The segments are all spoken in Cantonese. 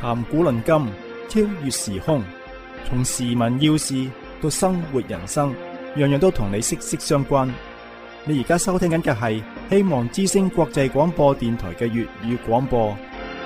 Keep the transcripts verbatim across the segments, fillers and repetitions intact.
談古論今，超越時空，從時聞要事到生活人生，樣樣都同你息息相關。你而家收聽緊嘅係希望之聲國際廣播電台嘅粵語廣播。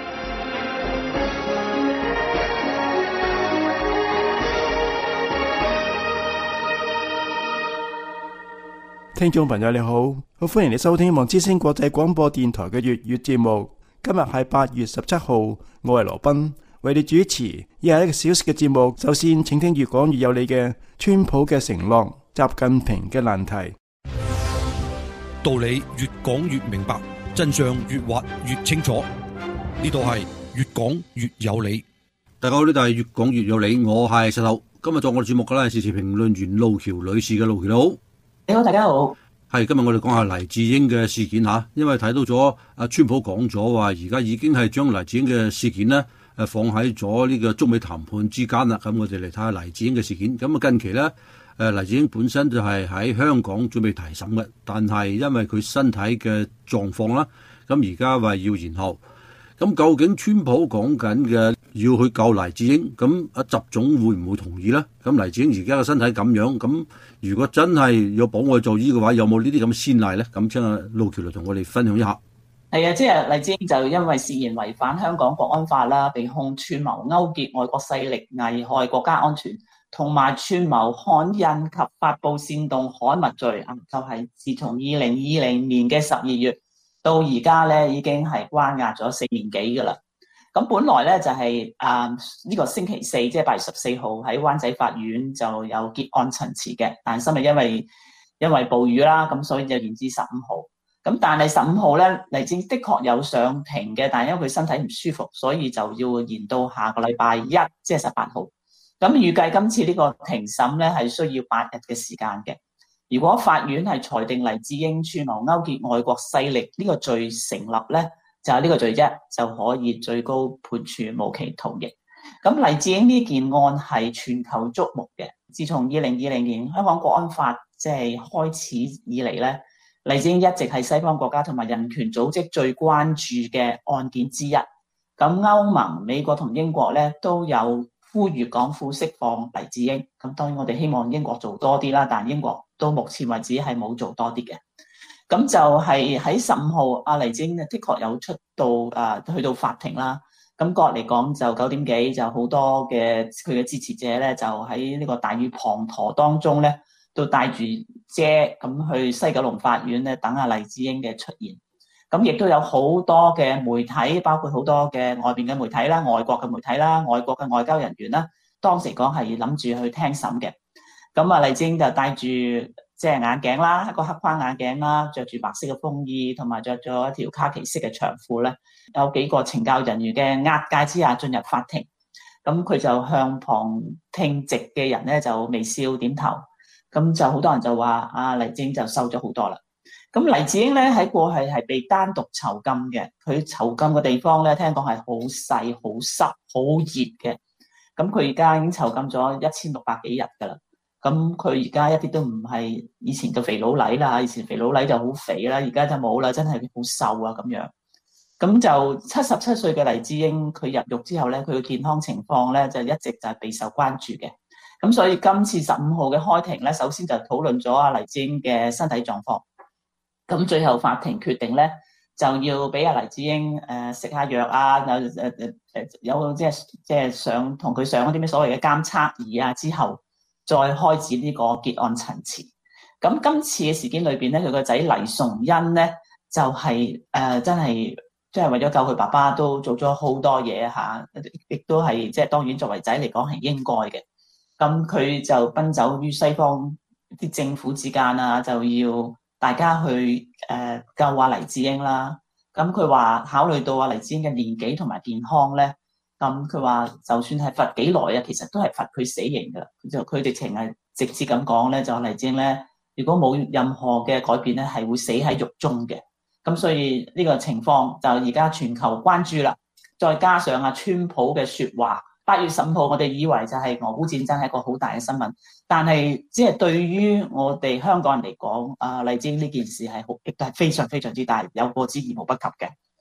聽眾朋友你好，好歡迎你收聽希望之聲國際廣播電台嘅粵語節目。今日係八月十七號，我係羅賓，為你主持以下一個小時嘅節目。首先，請聽越講越有理嘅川普嘅承諾，習近平嘅難題。 道理越講越明白，真相越挖越清楚。呢度係越講越有理。 大家好，呢度係越講越有理，我係石頭。今日做我哋節目嘅咧係時事評論員路橋女士嘅。路橋你好。 你好，大家好。 係今日我哋講下黎智英嘅事件吓，因為睇到咗阿川普講咗話，而家已經係將黎智英嘅事件呢誒放喺咗呢個中美談判之間啦。咁我哋嚟睇下黎智英嘅事件。咁啊近期呢，誒黎智英本身就係喺香港準備提審嘅，但係因為佢身體嘅狀況啦，咁而家話要延後。咁究竟川普講緊嘅要去救黎智英，咁阿習總會唔會同意呢？咁黎智英而家嘅身體咁樣，咁如果真係要保外就醫嘅話，有冇呢啲咁嘅先例呢？咁請阿路橋嚟同我哋分享一下。 係啊，即係黎智英就因為涉嫌違反香港國安法啦，被控串謀勾結外國勢力危害國家安全，同埋串謀刊印及發布煽動刊物罪啊，就係、是、自從二零二零年嘅十二月。到而家咧已經係關押咗四年幾噶啦。咁本來咧就係啊呢個星期四，即係八月十四號喺灣仔法院就有結案陳詞嘅，但係今日因為因為暴雨啦，咁所以就延至十五號。咁但係十五號咧，黎智英的確有上庭嘅，但係因為佢身體唔舒服，所以就要延到下個禮拜一，即係十八號。咁預計今次呢個庭審咧係需要八日嘅時間嘅。如果法院係裁定黎智英串謀勾結外國勢力呢個罪成立咧，就係呢個罪啫，就可以最高判處無期徒刑。咁黎智英呢件案係全球矚目嘅。自從二零二零年香港國安法即係開始以嚟咧，黎智英一直係西方國家同埋人權組織最關注嘅案件之一。咁歐盟、美國同英國咧都有呼籲港府釋放黎智英。咁當然我哋希望英國做多啲啦，但英國到目前為止係冇做多啲嘅。咁就係喺十五號，阿黎智英的確有出到啊，去到法庭啦。咁嗰日嚟講就九點幾，就好多嘅佢嘅支持者咧，就喺呢個大雨滂沱當中咧，都帶住遮咁去西九龍法院咧等阿黎智英嘅出現。咁亦都有好多嘅媒體，包括好多嘅外邊嘅媒體啦、外國嘅媒體啦、外國嘅外交人員啦，當時講係諗住去聽審嘅。咁啊，黎智英就戴住即係眼鏡啦，一個黑框眼鏡啦，着住白色嘅風衣，同埋着咗一條卡其色嘅長褲咧。有幾個懲教人員嘅押解之下進入法庭，咁佢就向旁聽席嘅人咧就微笑點頭。咁就好多人就話啊，黎智英就瘦咗好多啦。咁黎智英咧喺過去係被單獨囚禁嘅，佢囚禁嘅地方咧聽講係好細、好濕、好熱嘅。咁佢而家已經囚禁咗一千六百幾日㗎啦。咁佢而家一啲都唔係以前嘅肥佬黎啦，以前肥佬黎就好肥啦，而家就冇啦，真係好瘦啊咁樣。咁就七十七歲嘅黎智英，佢入獄之後咧，佢嘅健康情況咧就一直就係備受關注嘅。咁所以今次十五號嘅開庭咧，首先就討論咗阿黎智英嘅身體狀況。咁最後法庭決定咧，就要俾阿黎智英誒食下藥啊，有誒誒誒有即係即係上同佢上嗰啲咩所謂嘅監測儀啊之後，再開始呢個結案陳詞。咁今次嘅事件裏邊咧，佢個仔黎崇恩咧就係、是、誒、呃、真係即係為咗救佢爸爸，都做咗好多嘢嚇，亦都係即係當然作為仔嚟講係應該嘅。咁佢就奔走於西方啲政府之間啊，就要大家去誒、呃、救阿黎智英啦。咁佢話考慮到阿黎智英嘅年紀同埋健康咧。咁佢話就算係罰幾耐啊，其實都係罰佢死刑噶。就佢直情係直接咁講咧，就黎智英咧，如果冇任何嘅改變咧，係會死喺獄中嘅。咁所以呢個情況就而家全球關注啦。再加上阿川普嘅説話，八月十五號我哋以為就係俄烏戰爭係一個好大嘅新聞，但係即係對於我哋香港人嚟講，啊黎智英呢件事係好亦都係非常非常之大，有過之而無不及嘅。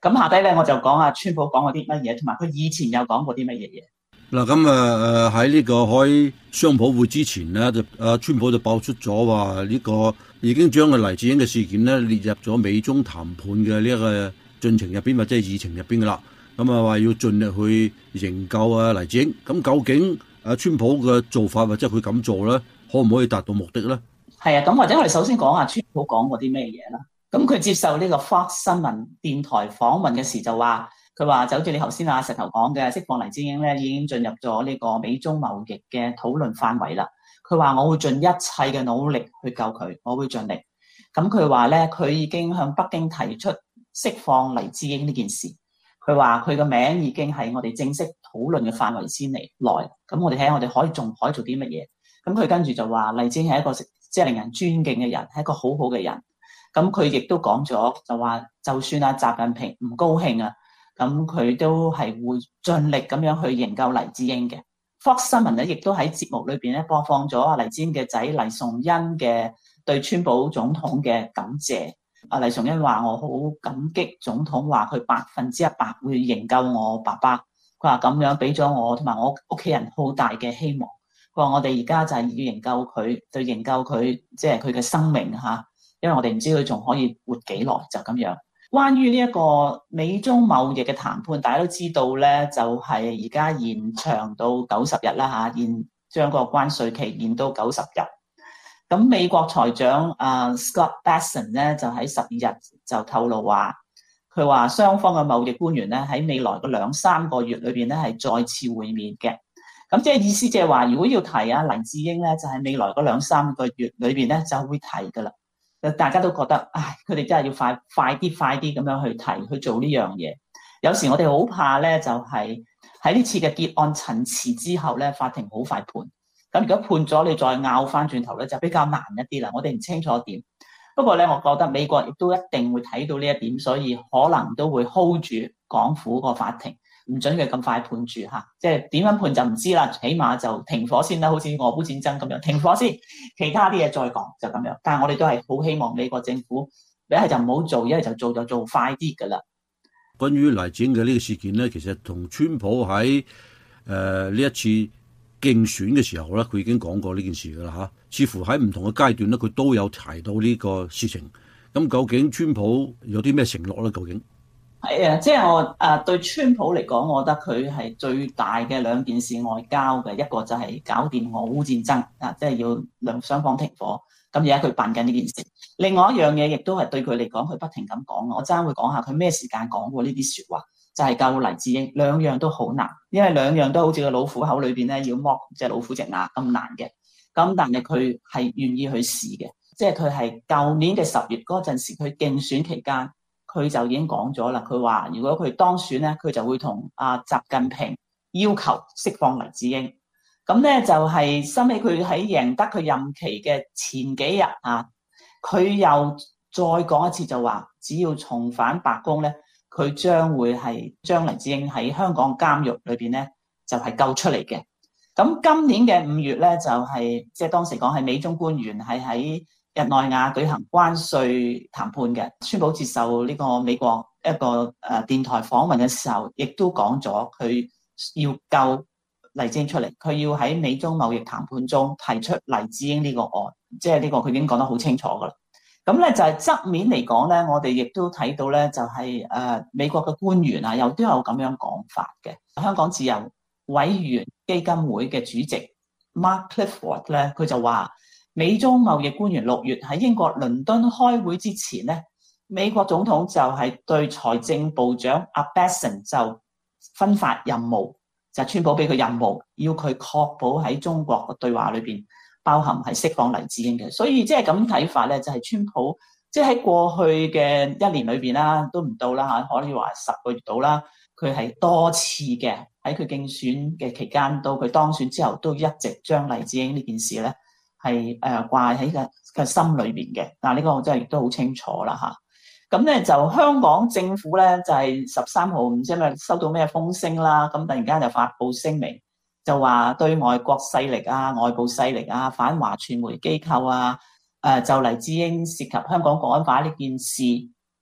咁下低咧，我就講下川普講過啲乜嘢，同埋佢以前有講過啲乜嘢嘢。 嗱，咁啊誒喺呢個開雙普會之前呢，就阿川普就爆出咗話呢個已經將個黎智英嘅事件呢列入咗美中談判嘅呢一個進程入邊或者係議程入邊噶啦。咁啊話要盡力去營救啊黎智英。咁究竟阿川普嘅做法或者佢咁做咧，可唔可以達到目的咧？ 係啊，咁或者我哋首先講下川普講過啲咩嘢啦。咁佢接受呢個 Fox 新聞電台訪問嘅時就話。佢話就好似你頭先阿石頭講嘅，釋放黎智英咧已經進入咗呢個美中貿易嘅討論範圍啦。佢話我會盡一切嘅努力去救佢，我會盡力。咁佢話咧，佢已經向北京提出釋放黎智英呢件事。佢話佢個名已經係我哋正式討論嘅範圍之內。咁我哋睇下我哋可以仲可以做啲乜嘢。咁佢跟住就話黎智英係一個即係令人尊敬嘅人，係一個好好嘅人。咁佢亦都講咗就話，就算阿習近平唔高興啊。咁佢都係會盡力咁樣去營救黎智英嘅。Fox 新聞咧，亦都喺節目裏邊咧播放咗阿黎智英嘅仔黎崇恩嘅對川普總統嘅感謝。阿黎崇恩話：我好感激總統話佢百分之一百會營救我爸爸。佢話咁樣俾咗我同埋我屋企人好大嘅希望。佢話我哋而家就係要營救佢，就營救佢即係佢嘅生命嚇，因為我哋唔知佢仲可以活幾耐，就咁樣。關於呢一個美中貿易嘅談判，大家都知道咧，就係而家延長到九十日啦嚇，延將個關稅期延到九十日。咁美國財長啊 Scott Bessent 咧就喺十二日就透露話，佢話雙方嘅貿易官員咧喺未來嘅兩三個月裏邊咧係再次會面嘅。咁即係意思即係話，如果要提啊黎智英咧，就係未來嗰兩三個月裏邊咧就會提噶啦。大家都覺得，唉，佢哋真係要快快啲、快啲咁樣去提去做呢樣嘢。有時我哋好怕咧，就係喺呢次嘅結案陳詞之後咧，法庭好快判。咁如果判咗，你再拗翻轉頭咧，就比較難一啲啦。我哋唔清楚點。不過咧，我覺得美國亦都一定會睇到呢一點，所以可能都會 hold 住港府個法庭，唔准佢咁快判住嚇。即係點樣判就唔知啦，起碼就停火先啦，好似俄烏戰爭咁樣停火先，其他啲嘢再講就咁樣。但係我哋都係好希望美國政府一係就唔好做，一係就做就做快啲㗎啦。 關於黎智英嘅呢個事件咧，其實同川普喺誒呢一次競選嘅時候咧，佢已經講過呢件事㗎啦嚇。似乎喺唔同嘅階段咧，佢都有提到呢個事情。咁究竟川普有啲咩承諾咧？究竟係啊，即係我誒對川普嚟講，我覺得佢係最大嘅兩件事外交嘅，一個就係搞掂俄烏戰爭啊，即係要兩雙方停火。咁而家佢辦緊呢件事。另外一樣嘢亦都係對佢嚟講，佢不停咁講。我陣會講下佢咩時間講過呢啲説話，就係救黎智英。兩樣都好難，因為兩樣都好似個老虎口裏邊咧要剝隻老虎隻牙咁難嘅。咁但係佢係願意去試嘅，即係佢係舊年嘅十月嗰陣時，佢競選期間，佢就已經講咗啦。佢話如果佢當選咧，佢就會同阿習近平要求釋放黎智英。咁咧就係收尾佢喺贏得佢任期嘅前幾日啊，佢又再講一次就話，只要重返白宮咧，佢將會係將黎智英喺香港監獄裏邊咧就係救出嚟嘅。咁今年嘅五月咧就係即係當時講係美中官員係喺日內瓦舉行關稅談判嘅。川普接受呢個美國一個誒電台訪問嘅時候，亦都講咗佢要救黎智英出嚟，佢要喺美中貿易談判中提出黎智英呢個案，即係呢個佢已經講得好清楚噶啦。咁咧就係側面嚟講咧，我哋亦都睇到咧，就係誒美國嘅官員啊，又都有咁樣講法嘅。香港自由委員基金會嘅主席 Mark Clifford 咧，佢就話美中貿易官員六月喺英國倫敦開會之前咧，美國總統就係對財政部長阿 Bessent 就分發任務。就川普俾佢任務，要佢確保喺中國嘅對話裏邊包含係釋放黎智英嘅。所以即係咁睇法咧，就係川普即係喺過去嘅一年裏邊啦，都唔到啦嚇，可以話十個月到啦。佢係多次嘅喺佢競選嘅期間到佢當選之後，都一直將黎智英呢件事咧係誒掛喺個個心裏邊嘅。但係呢個我真係亦都好清楚啦嚇。咁咧就香港政府咧就係十三號唔知係咪收到咩風聲啦，咁突然間就發布聲明，就話對外國勢力啊、外部勢力啊、反華傳媒機構啊，誒就黎智英涉及香港國安法呢件事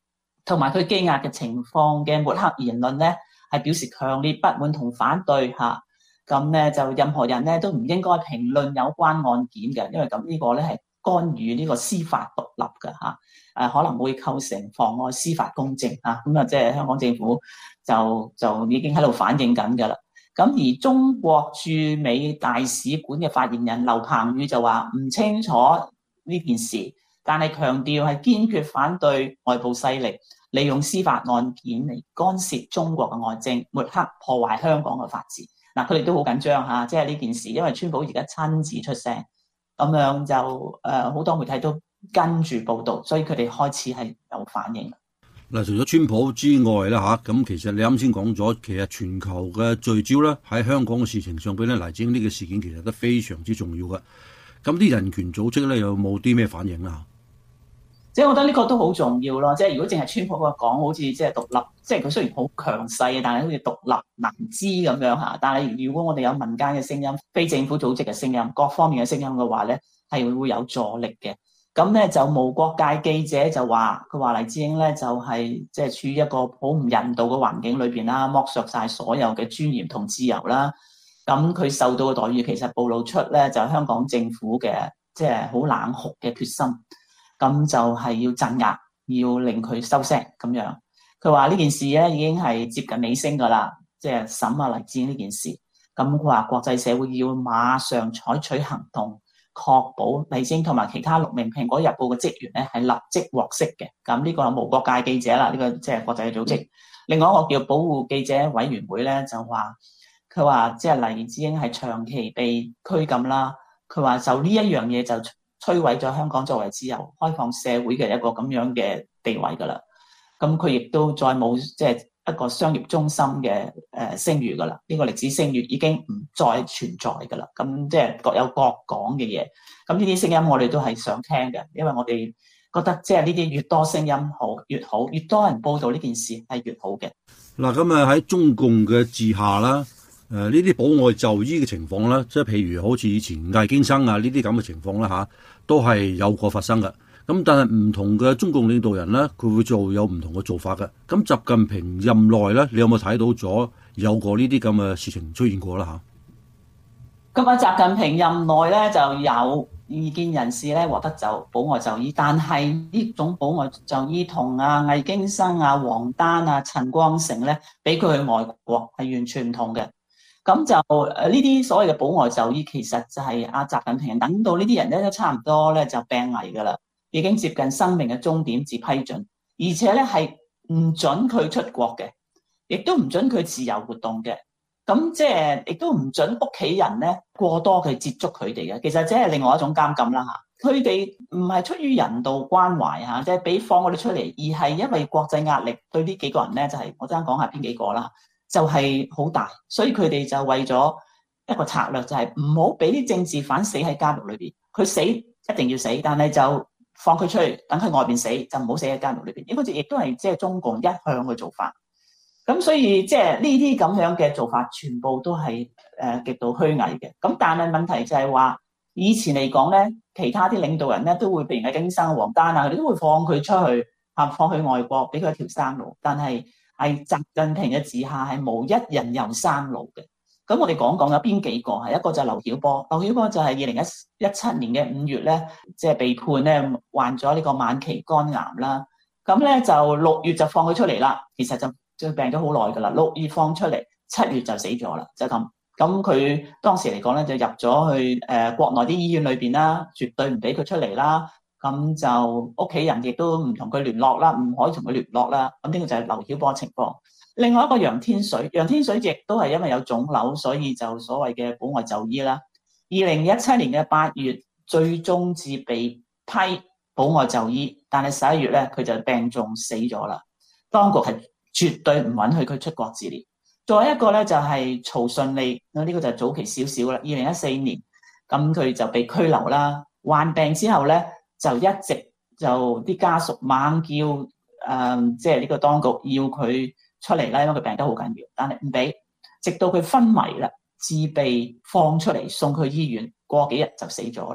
同埋佢羈押嘅情況嘅抹黑言論咧，係表示強烈不滿同反對嚇。咁咧就任何人咧都唔應該評論有關案件嘅，因為咁呢個咧係干預呢個司法獨立嘅嚇。誒可能會構成妨礙司法公正嚇。咁啊，即係香港政府就就已經喺度反映緊㗎啦。咁而中國駐美大使館嘅發言人劉鵬宇就話唔清楚呢件事，但係強調係堅決反對外部勢力利用司法案件嚟干涉中國嘅內政、抹黑破壞香港嘅法治。嗱，佢哋都好緊張嚇，即係呢件事，因為川普而家親自出聲，咁樣就誒好多媒體都跟住報導，所以佢哋開始係有反應。 嗱，除咗川普之外啦嚇，咁其實你啱先講咗，其實全球嘅聚焦咧喺香港嘅事情上邊咧，黎智英呢個事件其實都非常之重要嘅。咁啲人權組織咧有冇啲咩反應啊？ 即係我覺得呢個都好重要咯。即係如果淨係川普嘅講，好似即係獨立，即係佢雖然好強勢，但係好似獨立難支咁樣嚇。但係如果我哋有民間嘅聲音、非政府組織嘅聲音、各方面嘅聲音嘅話咧，係會有助力嘅。咁咧就無國界記者就話，佢話黎智英咧就係即係處於一個好唔人道嘅環境裏邊啦，剝削晒所有嘅尊嚴同自由啦。咁佢受到嘅待遇其實暴露出咧就係香港政府嘅即係好冷酷嘅決心。咁就係要鎮壓，要令佢收聲咁樣。佢話呢件事咧已經係接近尾聲㗎啦，即係審啊黎智英呢件事。咁佢話國際社會要馬上採取行動，確保黎智英同埋其他六名蘋果日報嘅職員咧係立即獲釋嘅。咁呢個係無國界記者啦，呢個即係國際嘅組織。另外一個叫保護記者委員會咧就話，佢話即係黎智英係長期被拘禁啦。佢話就呢一樣嘢就摧毀咗香港作為自由開放社會嘅一個咁樣嘅地位㗎啦。咁佢亦都再冇即係一個商業中心嘅誒聲譽㗎啦。呢個歷史聲譽已經唔再存在㗎啦。咁即係各有各講嘅嘢。咁呢啲聲音我哋都係想聽嘅，因為我哋覺得即係呢啲越多聲音好越好，越多人報導呢件事係越好嘅。 嗱，咁啊喺中共嘅治下啦。誒呢啲保外就醫嘅情況咧，即係譬如好似以前魏京生啊呢啲咁嘅情況啦嚇，都係有過發生嘅。咁但係唔同嘅中共領導人咧，佢會做有唔同嘅做法嘅。咁習近平任內咧，你有冇睇到咗有過呢啲咁嘅事情出現過啦嚇？ 咁啊，習近平任內咧就有異見人士咧獲得就保外就醫，但係呢種保外就醫同啊魏京生啊、王丹啊、陳光誠咧，俾佢去外國係完全唔同嘅。咁就誒呢啲所謂嘅保外就醫，其實就係阿習近平等到呢啲人咧都差唔多咧就病危㗎啦，已經接近生命嘅終點至批准，而且咧係唔準佢出國嘅，亦都唔準佢自由活動嘅。咁即係亦都唔準屋企人咧過多去接觸佢哋嘅。其實即係另外一種監禁啦嚇。佢哋唔係出於人道關懷嚇，即係俾放我哋出嚟，而係因為國際壓力對呢幾個人咧就係、是、我陣間講下邊幾個啦。就係好大，所以佢哋就為咗一個策略，就係唔好俾啲政治犯死喺監獄裏邊。佢死一定要死，但係就放佢出去，等佢外邊死，就唔好死喺監獄裏邊。呢個亦都係即係中共一向嘅做法。咁所以即係呢啲咁樣嘅做法，全部都係誒極度虛偽嘅。咁但係問題就係話，以前嚟講咧，其他啲領導人咧都會譬如係京生、王丹啊，佢哋都會放佢出去嚇，放去外國，俾佢一條生路。但係係習近平嘅治下係無一人有生路嘅。咁我哋講講有邊幾個？係一個就係劉曉波，劉曉波就係二零一七年嘅五月咧，即係被判咧患咗呢個晚期肝癌啦。咁咧就六月就放佢出嚟啦。其實就就病咗好耐噶啦。六月放出嚟，七月就死咗啦，就咁。咁佢當時嚟講咧就入咗去誒、呃、國內啲醫院裏邊啦，絕對唔俾佢出嚟啦。咁就屋企人亦都唔同佢聯絡啦，唔可以同佢聯絡啦。咁呢個就係劉曉波情況。另外一個楊天水，楊天水亦都係因為有腫瘤，所以就所謂嘅保外就醫啦。二零一七年嘅八月，最終至被批保外就醫，但係十一月咧佢就病重死咗啦。當局係絕對唔允許佢出國治療。再一個咧就係曹順利，呢、這個就早期少少啦。二零一四年，咁佢就被拘留啦。患病之後咧，就一直就啲家屬猛叫，誒、呃，即係呢個當局要佢出嚟啦，因為佢病得好緊要，但係唔俾，直到佢昏迷啦，至被放出嚟送去醫院，過幾日就死咗啦。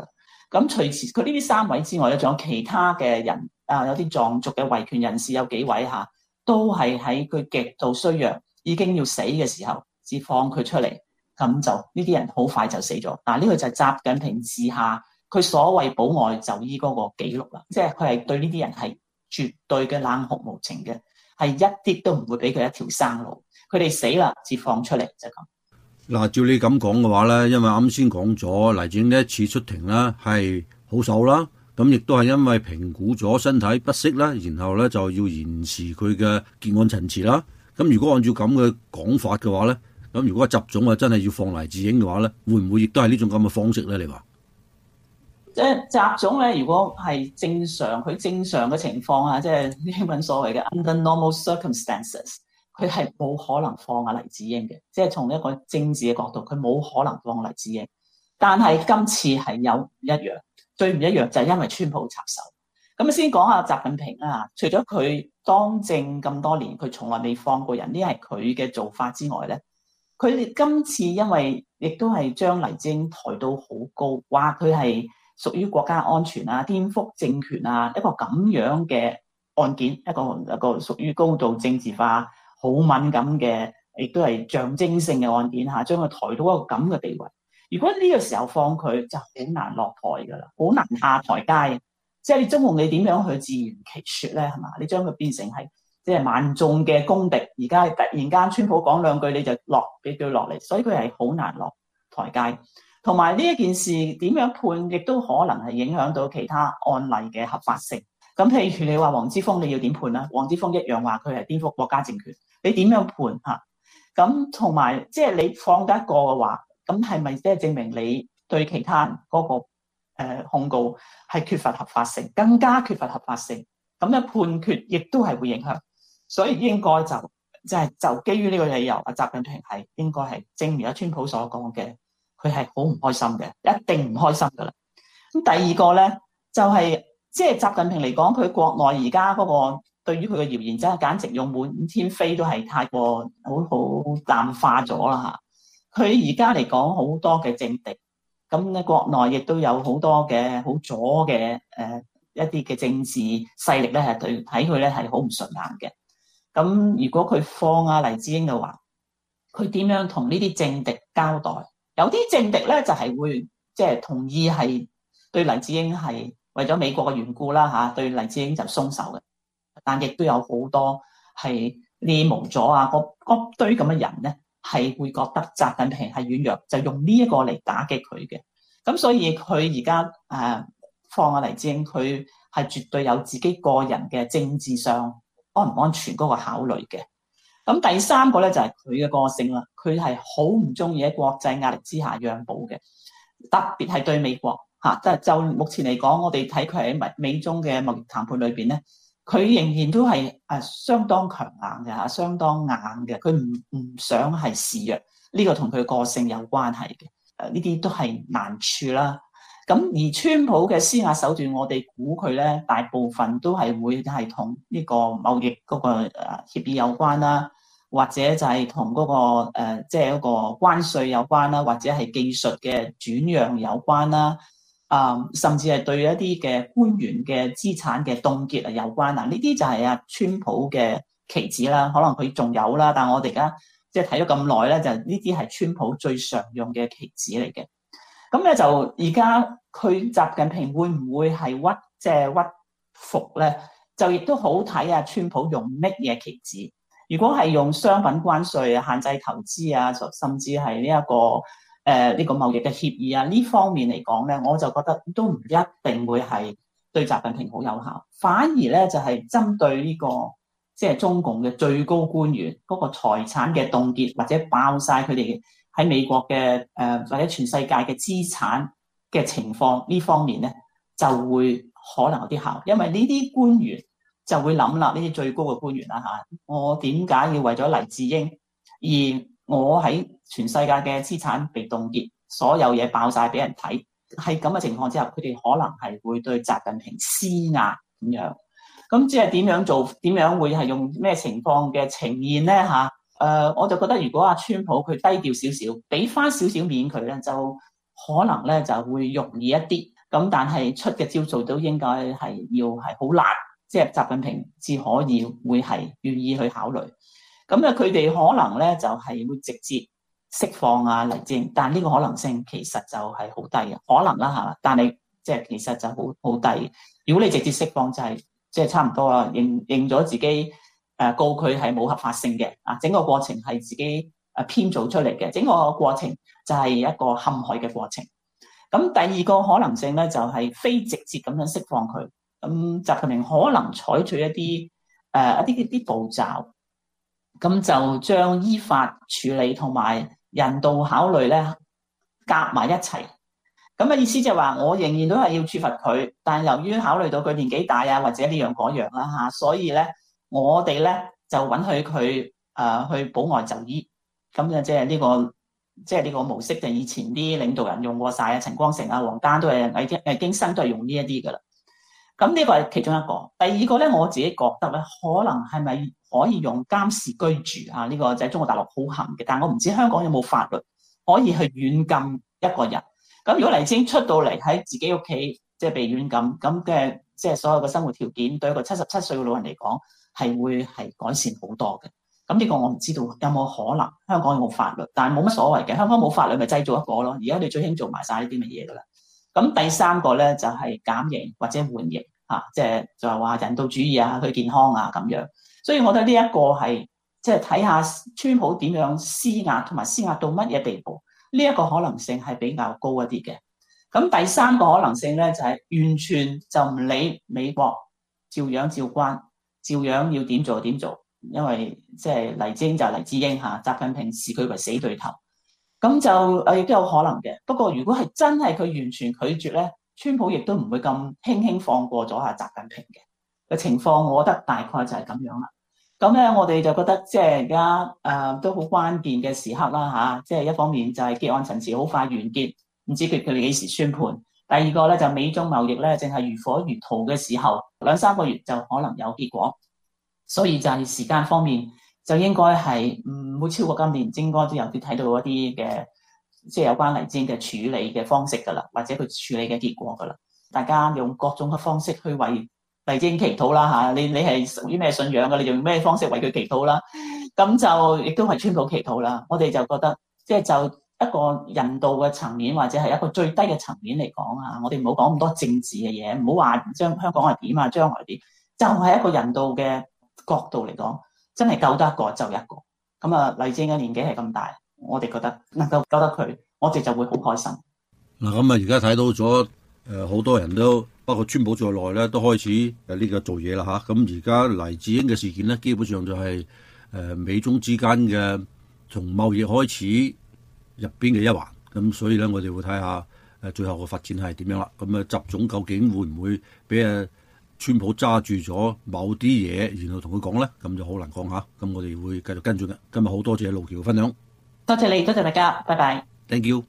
咁除此佢呢啲三位之外咧，仲有其他嘅人啊，有啲藏族嘅維權人士有幾位嚇，都係喺佢極度衰弱，已經要死嘅時候，至放佢出嚟，咁就呢啲人好快就死咗。嗱，呢個就係習近平治下佢所謂保外就醫嗰個記錄啦，即係佢係對呢啲人係絕對嘅冷酷無情嘅，係一啲都唔會俾佢一條生路。佢哋死啦，至放出嚟就咁。 嗱，照你咁講嘅話咧，因為啱先講咗黎智英呢一次出庭啦，係好手啦，咁亦都係因為評估咗身體不適啦，然後咧就要延遲佢嘅結案陳詞啦。咁如果按照咁嘅講法嘅話咧，咁如果習總啊真係要放黎智英嘅話咧，會唔會亦都係呢種咁嘅方式咧？你話？ 即係習總咧，如果係正常，佢正常嘅情況啊，即係英文所謂嘅 under normal circumstances。佢係冇可能放阿黎智英嘅，即係從一個政治嘅角度，佢冇可能放黎智英。但係今次係有唔一樣，最唔一樣就係因為川普插手。咁先講下習近平啦，除咗佢當政咁多年，佢從來未放過人，呢係佢嘅做法之外咧，佢今次因為亦都係將黎智英抬到好高，話佢係屬於國家安全啊、顛覆政權啊一個咁樣嘅案件，一個一個屬於高度政治化、好敏感嘅，亦都係象徵性嘅案件嚇，將佢抬到一個咁嘅地位。如果呢個時候放佢，就好難落台噶啦，好難下台階。即係你中共你點樣去自圓其説咧？係嘛？你將佢變成係即係萬眾嘅公敵，而家突然間川普講兩句你就落俾佢落嚟，所以佢係好難落台階。同埋呢一件事點樣判，亦都可能係影響到其他案例嘅合法性。咁譬如你話黃之鋒，你要點判啦？黃之鋒一樣話佢係顛覆國家政權，你點樣判嚇？咁同埋即係你放得一個嘅話，咁係咪即係證明你對其他嗰個誒控告係缺乏合法性，更加缺乏合法性？咁嘅判決亦都係會影響，所以應該就即係就基於呢個理由，阿習近平係應該係正如阿川普所講嘅，佢係好唔開心嘅，一定唔開心噶啦。咁第二個咧就係、是。即係習近平嚟講，佢國內而家嗰個對於佢嘅謠言真係簡直用滿天飛都係太過好好淡化咗啦嚇。佢而家嚟講好多嘅政敵，咁咧國內亦都有好多嘅好左嘅誒、呃、一啲嘅政治勢力咧係對睇佢咧係好唔順眼嘅。咁如果佢放阿黎智英嘅話，佢點樣同呢啲政敵交代？有啲政敵咧就係會即係同意係對黎智英係。為咗美國嘅緣故啦嚇，對黎智英就鬆手嘅，但亦都有好多係呢無咗啊，嗰嗰堆咁嘅人咧，係會覺得習近平係軟弱，就用呢一個嚟打擊佢嘅。咁所以佢而家誒放阿黎智英，佢係絕對有自己個人嘅政治上安唔安全嗰個考慮嘅。咁第三個咧就係佢嘅個性啦，佢係好唔中意喺國際壓力之下讓步嘅，特別係對美國。嚇！即係就目前嚟講，我哋睇佢喺美美中嘅貿易談判裏邊咧，佢仍然都係誒相當強硬嘅嚇，相當硬嘅。佢唔唔想係示弱，呢個同佢個性有關係嘅。誒呢啲都係難處啦。咁而川普嘅施壓手段，我哋估佢咧大部分都係會係同呢個貿易嗰個誒協議有關啦，或者就係同嗰個誒即係嗰個關稅有關啦，或者係技術嘅轉讓有關啦。啊、嗯，甚至係對一啲嘅官員嘅資產嘅凍結啊有關啊，呢啲就係阿川普嘅棋子啦。可能佢仲有啦，但係我哋而家即係睇咗咁耐咧，就呢啲係川普最常用嘅棋子嚟嘅。咁咧就而家佢習近平會唔會係屈即係、就是、屈服咧？就亦都好睇阿川普用乜嘢棋子。如果係用商品關稅啊、限制投資啊，甚至係呢一個。誒呢、呃這個貿易嘅協議啊，呢方面嚟講咧，我就覺得都唔一定會係對習近平好有效，反而咧就係、是、針對呢、這個即係、就是、中共嘅最高官員嗰個財產嘅凍結，或者爆晒佢哋喺美國嘅誒、呃、或者全世界嘅資產嘅情況呢方面咧，就會可能有啲效，因為呢啲官員就會諗啦，呢啲最高嘅官員啦嚇，我點解要為咗黎智英而我喺全世界嘅資產被凍結，所有嘢爆晒俾人睇，係咁嘅情況之下，佢哋可能係會對習近平施壓咁樣。咁即係點樣做？點樣會係用咩情況嘅呈現咧？嚇，誒，我就覺得如果阿川普佢低調少少，俾翻少少面佢咧，就可能咧就會容易一啲。 咁但係出嘅招數都應該係要係好辣，即係習近平至可以會係願意去考慮。咁啊，佢哋可能咧就係會直接釋放啊黎智英，但係呢個可能性其實就係好低嘅，可能啦嚇，但係即係其實就好好低。如果你直接釋放就係即係差唔多啊，認認咗自己誒告佢係冇合法性嘅啊，整個過程係自己誒編造出嚟嘅，整個過程就係一個陷害嘅過程。咁第二個可能性咧就係非直接咁樣釋放佢，咁習近平可能採取一啲誒一啲啲步驟。咁就將依法處理同埋人道考慮咧夾埋一齊。咁嘅意思就係話，我仍然都係要處罰佢，但係由於考慮到佢年紀大啊，或者呢樣嗰樣啦嚇，所以咧我哋咧就允許佢誒去保外就醫。咁就即係呢個即係呢個模式，就以前啲領導人用過晒啊，陳光誠啊、王丹都係魏京魏京生都係用呢一啲噶啦。咁呢個係其中一個。第二個咧，我自己覺得咧，可能係咪可以用監視居住啊？呢個就喺中國大陸好行嘅，但係我唔知香港有冇法律可以去軟禁一個人。咁如果黎智英出到嚟喺自己屋企，即係被軟禁，咁嘅即係所有嘅生活條件，對一個七十七歲嘅老人嚟講，係會係改善好多嘅。咁呢個我唔知道有冇可能，香港有冇法律，但係冇乜所謂嘅。香港冇法律咪製造一個咯。而家你最興做埋晒呢啲乜嘢噶啦。咁第三個咧就係減刑或者緩刑啊，即係就係話人道主義啊，佢健康啊咁樣。所以我覺得呢一個係即係睇下川普點樣施壓，同埋施壓到乜嘢地步，呢一個可能性係比較高一啲嘅。咁第三個可能性咧就係完全就唔理美國，照樣照關，照樣要點做點做，因為即係黎智英就係黎智英嚇，習近平視佢為死對頭。咁就誒亦都有可能嘅，不過如果係真係佢完全拒絕咧，川普亦都唔會咁輕輕放過咗下習近平嘅嘅情況，我覺得大概就係咁樣啦。咁咧，我哋就覺得即係而家誒都好關鍵嘅時刻啦嚇，即係一方面就係結案陳詞好快完結，唔知佢佢哋幾時宣判；第二個咧就美中貿易咧淨係如火如荼嘅時候，兩三個月就可能有結果，所以就係時間方面。就應該係唔會超過今年，應該都有啲睇到一啲嘅，即係有關黎智英嘅處理嘅方式㗎啦，或者佢處理嘅結果㗎啦。大家用各種嘅方式去為黎智英祈禱啦嚇，你你係屬於咩信仰㗎？你用咩方式為佢祈禱啦？咁就亦都係川普祈禱啦。我哋就覺得，即係就一個人道嘅層面，或者係一個最低嘅層面嚟講啊，我哋唔好講咁多政治嘅嘢，唔好話將香港係點啊，將來點，就係一個人道嘅角度嚟講。真係救得一個就一個，咁啊黎智英嘅年紀係咁大，我哋覺得能夠救得佢，我哋就會好開心。 嗱，咁啊而家睇到咗誒好多人都包括川普在內咧，都開始誒呢個做嘢啦嚇。咁而家黎智英嘅事件咧，基本上就係誒美中之間嘅從貿易開始入邊嘅一環。咁所以咧，我哋會睇下誒最後嘅發展係點樣啦。咁啊習總究竟會唔會俾誒川普揸住咗某啲嘢，然後同佢講咧，咁就好難講嚇。咁我哋會繼續跟進嘅。今日好多謝路橋嘅分享， 多謝你，多謝大家，拜拜。 Thank you。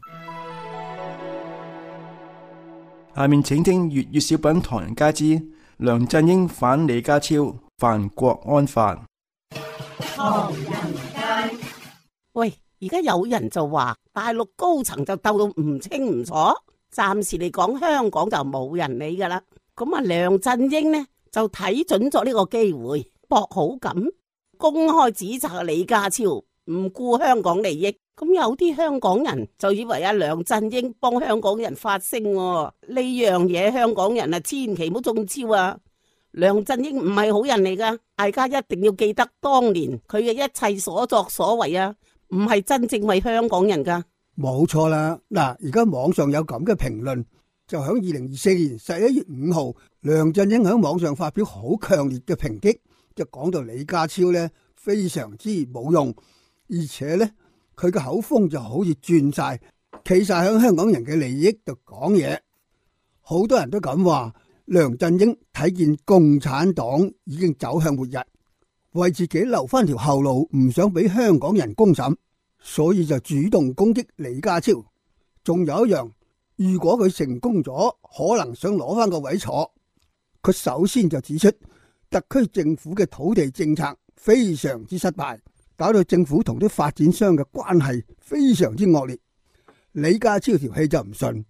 下面請聽粵語小品《唐人街之梁振英反李家超犯國安法》。 唐人街，喂，而家有人就話大陸高層就鬥到唔清唔楚，暫時嚟講香港就冇人理噶啦。咁啊，梁振英呢就睇準咗呢個機會，博好感，公開指責李家超唔顧香港利益。咁有啲香港人就以為阿梁振英幫香港人發聲喎，呢樣嘢香港人啊千祈唔好中招啊！梁振英唔係好人嚟噶，大家一定要記得當年佢嘅一切所作所為啊，唔係真正為香港人噶。 冇錯啦，嗱，而家網上有咁嘅評論。就喺二零二四年十一月五號，梁振英喺網上發表好強烈嘅抨擊，就講到李家超咧非常之冇用，而且咧佢嘅口風就好似轉晒，企晒喺香港人嘅利益度講嘢。好多人都咁話，梁振英睇見共產黨已經走向末日，為自己留翻條後路，唔想俾香港人公審，所以就主動攻擊李家超。仲有一樣。如果佢成功咗，可能想攞翻個位坐。佢首先就指出，特區政府嘅土地政策非常之失敗，搞到政府同啲發展商嘅關係非常之惡劣。李家超條氣就唔順，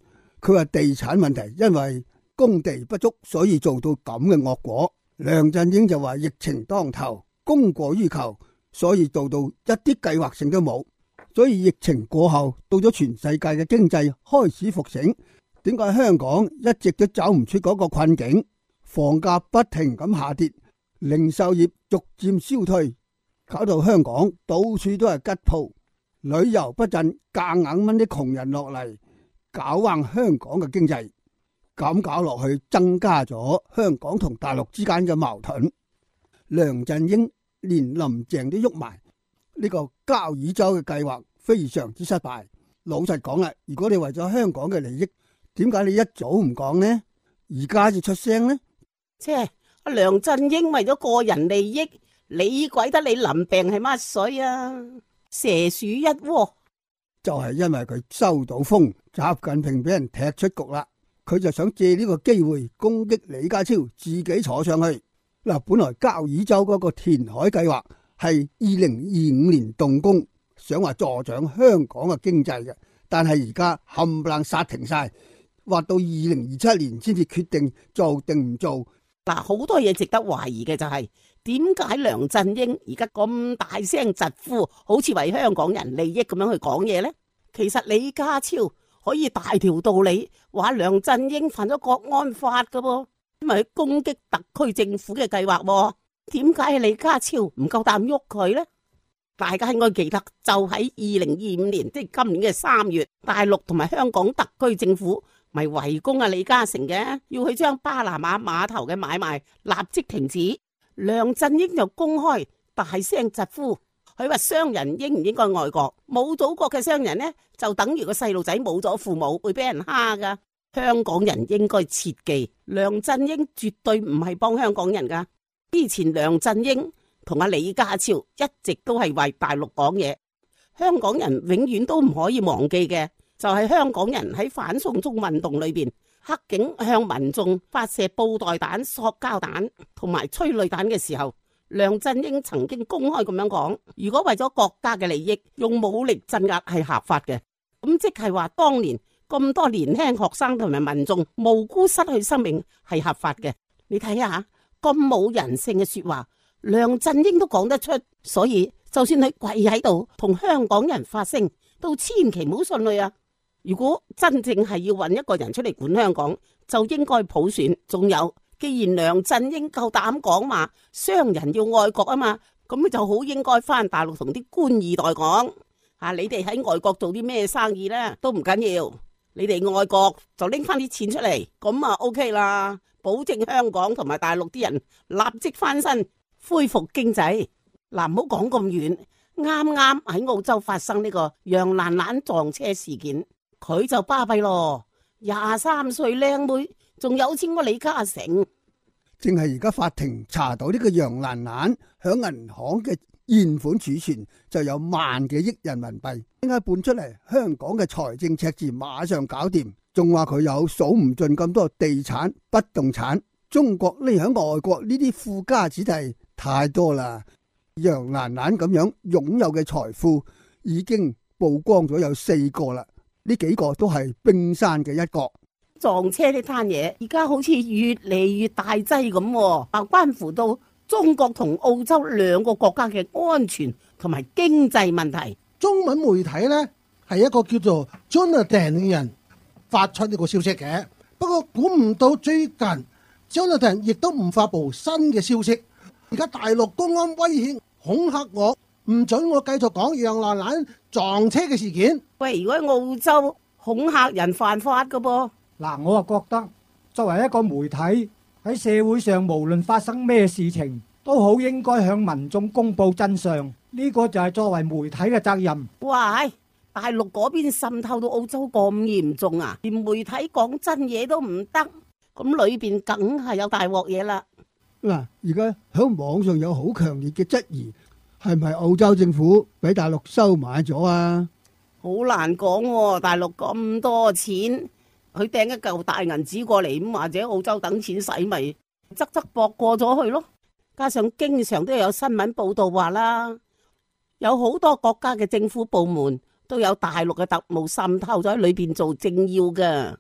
佢話地產問題因為供地不足，所以做到咁嘅惡果。梁振英就話疫情當頭，供過於求，所以做到一啲計劃性都冇。所以疫情過後，到咗全世界嘅經濟開始復醒，點解香港一直都走唔出嗰個困境？房價不停咁下跌，零售業逐漸消退，搞到香港到處都係吉鋪，旅遊不振，夾硬掹啲窮人落嚟，搞橫香港嘅經濟。咁搞落去，增加咗香港同大陸之間嘅矛盾。梁振英連林鄭都喐埋，呢個交椅洲嘅計劃非常之失敗。老實講啦，如果你為咗香港嘅利益，點解你一早唔講呢？而家就出聲呢？ 即係阿梁振英為咗個人利益，你鬼得你林鄭係乜水啊？蛇鼠一窩， 就係因為佢收到風，習近平俾人踢出局啦。佢就想借呢個機會攻擊李家超，自己坐上去。嗱，本來交椅洲嗰個填海計劃係二零二五年動工，想話助長香港嘅經濟嘅，但係而家冚唪唥煞停晒，話到二零二七年先至決定做定唔做。 嗱，好多嘢值得懷疑嘅就係點解梁振英而家咁大聲疾呼，好似為香港人利益咁樣去講嘢呢？其實李家超可以大條道理話梁振英犯咗國安法噶噃，因為佢攻擊特區政府嘅計劃。點解李家超唔夠膽喐佢呢？大家應該記得，就喺二零二五年，即係今年嘅三月，大陸同埋香港特區政府咪圍攻啊李嘉誠嘅，要去將巴拿馬碼頭嘅買賣立即停止。梁振英就公開大聲疾呼，佢話商人應唔應該愛國？冇祖國嘅商人呢，就等於個細路仔冇咗父母會俾人蝦噶。香港人應該切記，梁振英絕對唔係幫香港人噶。之前梁振英同阿李家超一直都係為大陸講嘢，香港人永遠都唔可以忘記嘅，就係香港人喺反送中運動裏邊，黑警向民眾發射布袋彈、塑膠彈同埋催淚彈嘅時候，梁振英曾經公開咁樣講，如果為咗國家嘅利益用武力鎮壓係合法嘅，咁即係話當年咁多年輕學生同埋民眾無辜失去生命係合法嘅。你睇下咁冇人性嘅說話，梁振英都講得出，所以就算佢跪喺度同香港人發聲，都千祈唔好信佢啊！如果真正係要揾一個人出嚟管香港，就應該普選。仲有，既然梁振英夠膽講嘛，商人要愛國啊嘛，咁就好應該翻大陸同啲官二代講，啊，你哋喺外國做啲咩生意呢？都唔緊要，你哋愛國就拎翻啲錢出嚟，咁啊 OK 啦，保證香港同埋大陸啲人立即翻身，恢復經濟。嗱，唔好講咁遠，啱啱喺澳洲發生呢個楊蘭蘭撞車事件。佢就巴閉咯，廿三歲靚妹，仲有錢過李嘉誠。 正係而家法庭查到呢個楊蘭蘭響銀行嘅現款儲存就有萬幾億人民幣，點解搬出嚟？香港嘅財政赤字馬上搞掂，仲話佢有數唔盡咁多地產不動產。中國匿響外國呢啲富家子弟太多啦。楊蘭蘭咁樣擁有嘅財富已經曝光咗有四個啦。呢幾個都係冰山嘅一角。 撞車呢單嘢，而家好似越嚟越大劑咁，啊，關乎到中國同澳洲兩個國家嘅安全同埋經濟問題。 中文媒體呢係一個叫做 Jonathan 嘅人發出呢個消息嘅，不過估唔到最近 Jonathan 亦都唔發布新嘅消息。而家大陸公安威脅恐嚇我，唔准我繼續講楊蘭蘭撞車嘅事件。 喂，如果喺澳洲恐嚇人犯法噶噃？ 嗱，我啊覺得作為一個媒體喺社會上，無論發生咩事情，都好應該向民眾公布真相。呢個就係作為媒體嘅責任。 喂，大陸嗰邊滲透到澳洲咁嚴重啊？連媒體講真嘢都唔得，咁裏邊梗係有大鑊嘢啦。 嗱，而家喺網上有好強烈嘅質疑，係咪澳洲政府俾大陸收買咗啊？ 好難講喎，大陸咁多錢，佢掟一嚿大銀紙過嚟，咁或者澳洲等錢使咪側側膊過咗去咯。加上經常都有新聞報道話啦，有好多國家嘅政府部門都有大陸嘅特務滲透咗喺裏邊做政要噶。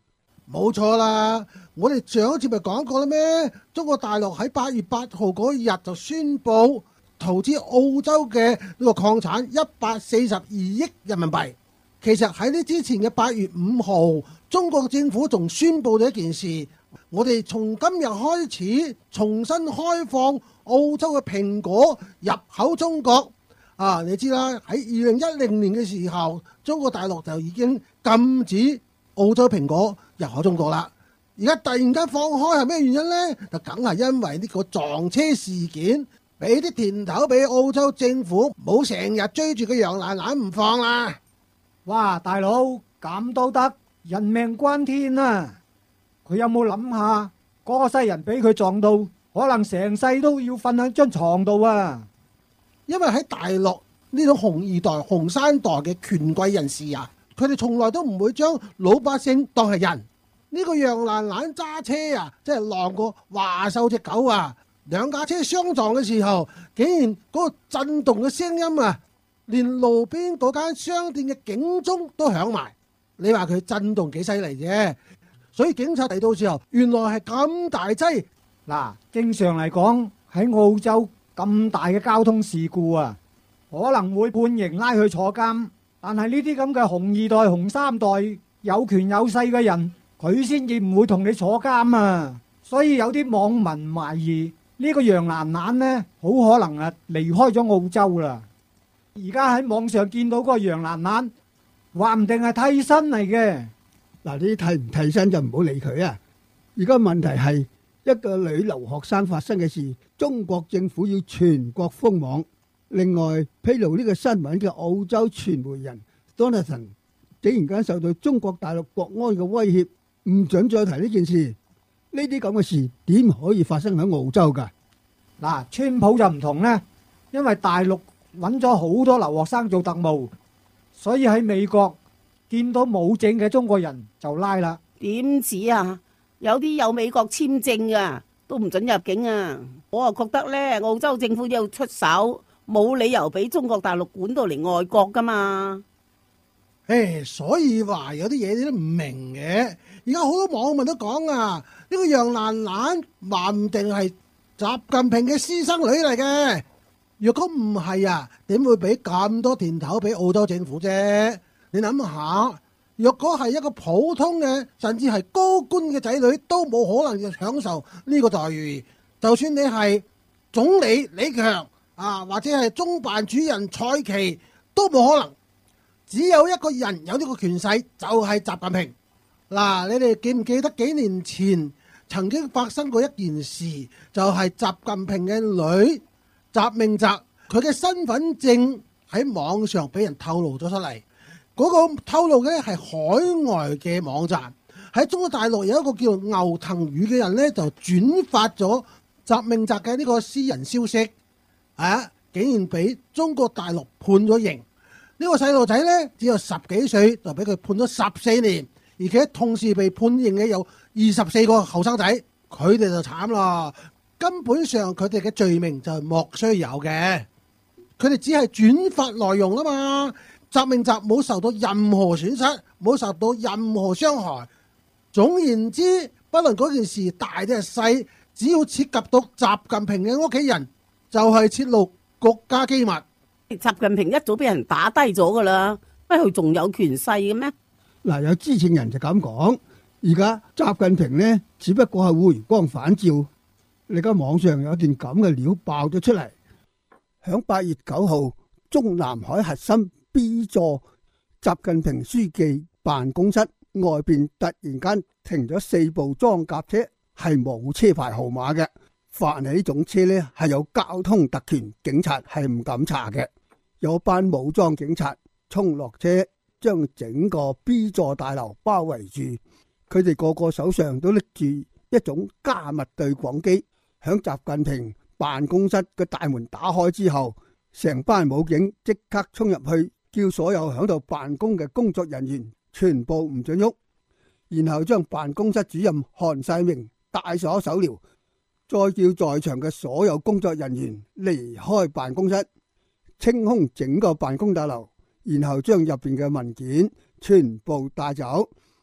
冇錯啦，我哋上一次咪講過啦咩？中國大陸喺八月八號嗰日就宣布投資澳洲嘅呢個礦產一百四十二億人民幣。其實喺呢之前嘅八月五號，中國政府仲宣布咗一件事，我哋從今日開始重新開放澳洲嘅蘋果入口中國。啊，你知啦，喺二零一零年嘅時候，中國大陸就已經禁止澳洲蘋果入口中國啦。而家突然間放開係咩原因呢？就梗係因為呢個撞車事件，俾啲甜頭俾澳洲政府，冇成日追住個楊蘭蘭唔放啦。 哇，大佬咁都得，人命關天啊！佢有冇諗下嗰個西人俾佢撞到，可能成世都要瞓喺張床度啊！ 因為喺大陸呢種紅二代、紅三代嘅權貴人士啊，佢哋從來都唔會將老百姓當係人。呢個楊蘭蘭揸車啊，即係浪過華獸隻狗啊！兩架車相撞嘅時候，竟然嗰個震動嘅聲音啊，連路邊嗰間商店嘅警鐘都響埋。你話佢震動幾犀利啫？所以警察嚟到時候，原來係咁大劑。 嗱，正常嚟講喺澳洲咁大嘅交通事故啊，可能會判刑拉去坐監。但係呢啲咁嘅紅二代、紅三代有權有勢嘅人，佢先至唔會同你坐監啊。所以有啲網民懷疑呢個楊蘭蘭呢，好可能啊離開咗澳洲啦。而家喺網上見到嗰個楊蘭蘭，話唔定係替身嚟嘅。 嗱，呢啲替唔替身就唔好理佢啊。而家問題係一個女留學生發生嘅事，中國政府要全國封網。另外披露呢個新聞嘅澳洲傳媒人 Donaldson 竟然間受到中國大陸國安嘅威脅，唔准再提呢件事。呢啲咁嘅事點可以發生喺澳洲㗎？ 嗱，川普就唔同呢，因為大陸揾咗好多留學生做特務，所以喺美國見到冇證嘅中國人就拉啦。 點止啊？有啲有美國簽證啊，都唔准入境啊！我啊覺得咧，澳洲政府要出手，冇理由俾中國大陸管到嚟外國噶嘛。 誒，所以話有啲嘢你都唔明嘅。而家好多網民都講啊，呢個楊蘭蘭話唔定係習近平嘅私生女嚟嘅。若果唔係啊，點會俾咁多甜頭俾澳洲政府啫？你諗下，若果係一個普通嘅，甚至係高官嘅仔女，都冇可能要享受呢個待遇。就算你係總理李強啊，或者係中辦主任蔡奇，都冇可能。只有一個人有呢個權勢，就係習近平。嗱，你哋記唔記得幾年前曾經發生過一件事，就係習近平嘅女習明澤，佢嘅身份證喺網上俾人透露咗出嚟。嗰個透露嘅係海外嘅網站，喺中國大陸有一個叫牛騰宇嘅人呢，就轉發咗習明澤嘅呢個私人消息，啊，竟然俾中國大陸判咗刑。呢個細路仔呢，只有十幾歲，就俾佢判咗十四年，而且同時被判刑嘅有二十四個後生仔，佢哋就慘啦。根本上佢哋嘅罪名就莫須有嘅，佢哋只係轉發內容啊嘛。習明澤冇受到任何損失，冇受到任何傷害。總言之，不論嗰件事大定係細，只要涉及到習近平嘅屋企人，就係泄露國家機密。 習近平一早俾人打低咗噶啦，乜佢仲有權勢嘅咩？ 嗱，有知情人就咁講，而家習近平呢，只不過係回光返照。你而家網上有件咁嘅料爆咗出嚟，響八月九號，中南海核心 B 座習近平書記辦公室外邊突然間停咗四部裝甲車，係冇車牌號碼嘅。凡係呢種車呢，係有交通特權，警察係唔敢查嘅。有班武裝警察衝落車，將整個 B 座大樓包圍住。佢哋個個手上都拎住一種加密對講機。響習近平辦公室嘅大門打開之後，成班武警即刻衝入去，叫所有響度辦公嘅工作人員全部唔准喐，然後將辦公室主任韓世明帶上手鐐，再叫在場嘅所有工作人員離開辦公室，清空整個辦公大樓，然後將入邊嘅文件全部帶走。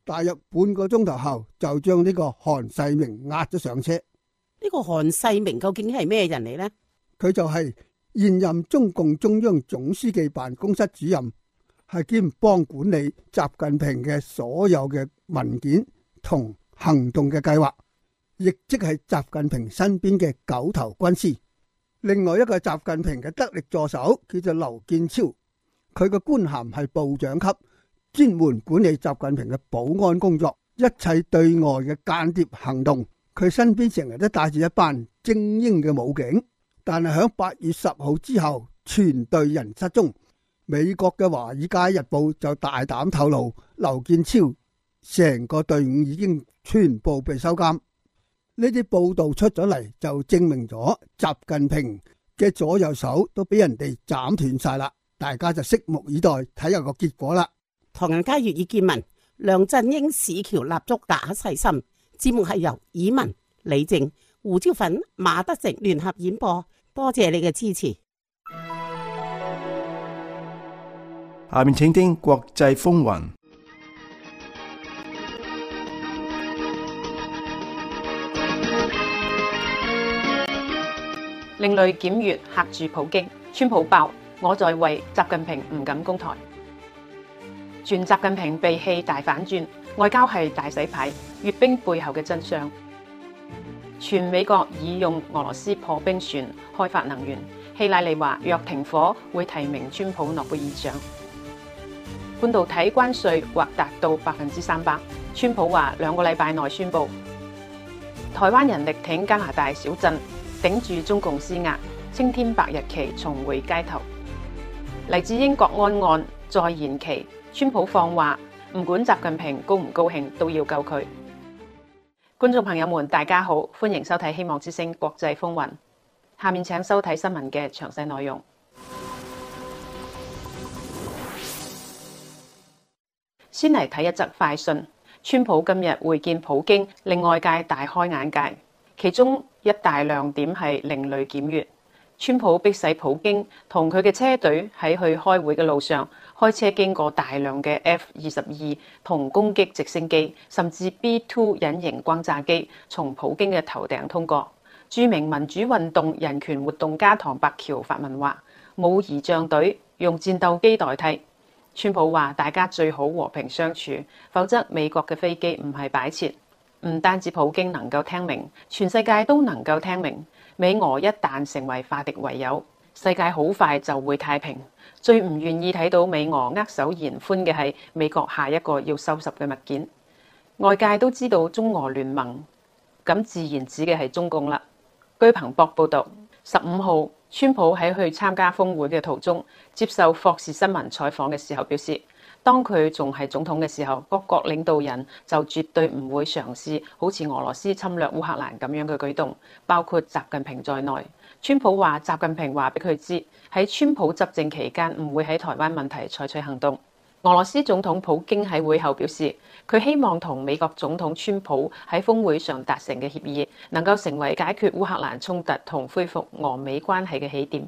大約半個鐘頭後就將呢個韓世明押咗上車。 呢個韓世明究竟係咩人嚟呢？ 佢就係現任中共中央總書記辦公室主任，係兼幫管理習近平嘅所有嘅文件同行動嘅計劃，亦即係習近平身邊嘅九頭軍師。另外一個習近平嘅得力助手叫做劉建超，佢嘅官銜係部長級，專門管理習近平嘅保安工作，一切對外嘅間諜行動，佢身邊成日都帶住一班精英嘅武警。但係響八月十號之後，全隊人失蹤。美國嘅《華爾街日報》就大膽透露，劉建超成個隊伍已經全部被收監。呢啲報道出咗嚟，就證明咗習近平嘅左右手都俾人哋斬斷晒啦。大家就拭目以待，睇下個結果啦。 唐人街粵語見聞，梁振英市橋蠟燭打細心。節目係由以文、李靜、胡椒粉、馬德成聯合演播，多謝你嘅支持。 下面請聽國際風雲。 另類檢閱嚇住普京，川普爆我在為習近平唔敢攻台，傳習近平被棄大反轉，外交係大洗牌，閱兵背後嘅真相。全美國已用俄羅斯破冰船開發能源，希拉里話若停火會提名川普諾貝爾獎。半導體關稅或達到百分之三百，川普話兩個禮拜內宣布。台灣人力挺加拿大小鎮，頂住中共施壓，青天白日旗重回街頭。黎智英國安案再延期，川普放話唔管習近平高唔高興都要救佢。觀眾朋友們，大家好，歡迎收睇希望之聲國際風雲。下面請收睇新聞嘅詳細內容。先嚟睇一則快訊，川普今日會見普京，令外界大開眼界。其中一大亮點係另類檢閱，川普迫使普京同佢嘅車隊喺去開會嘅路上，開車經過大量嘅 F 二十二同攻擊直升機，甚至 B 二 隱形轟炸機從普京嘅頭頂通過。著名民主運動人權活動家唐伯喬發文話：冇儀仗隊，用戰鬥機代替。川普話：大家最好和平相處，否則美國嘅飛機唔係擺設。唔單止普京能夠聽明，全世界都能夠聽明。美俄一旦成為化敵為友，世界好快就會太平。最唔願意睇到美俄握手言歡嘅係美國下一個要收拾嘅物件。外界都知道中俄聯盟，咁自然指嘅係中共啦。據彭博報導，十五號川普喺去參加峰會嘅途中，接受霍士新聞採訪嘅時候表示，當佢仲係總統嘅時候，各國領導人就絕對唔會嘗試好似俄羅斯侵略烏克蘭咁樣嘅舉動，包括習近平在內。川普話習近平話俾佢知，喺川普執政期間唔會喺台灣問題採取行動。俄羅斯總統普京喺會後表示，佢希望同美國總統川普喺峰會上達成嘅協議，能夠成為解決烏克蘭衝突同恢復俄美關係嘅起點。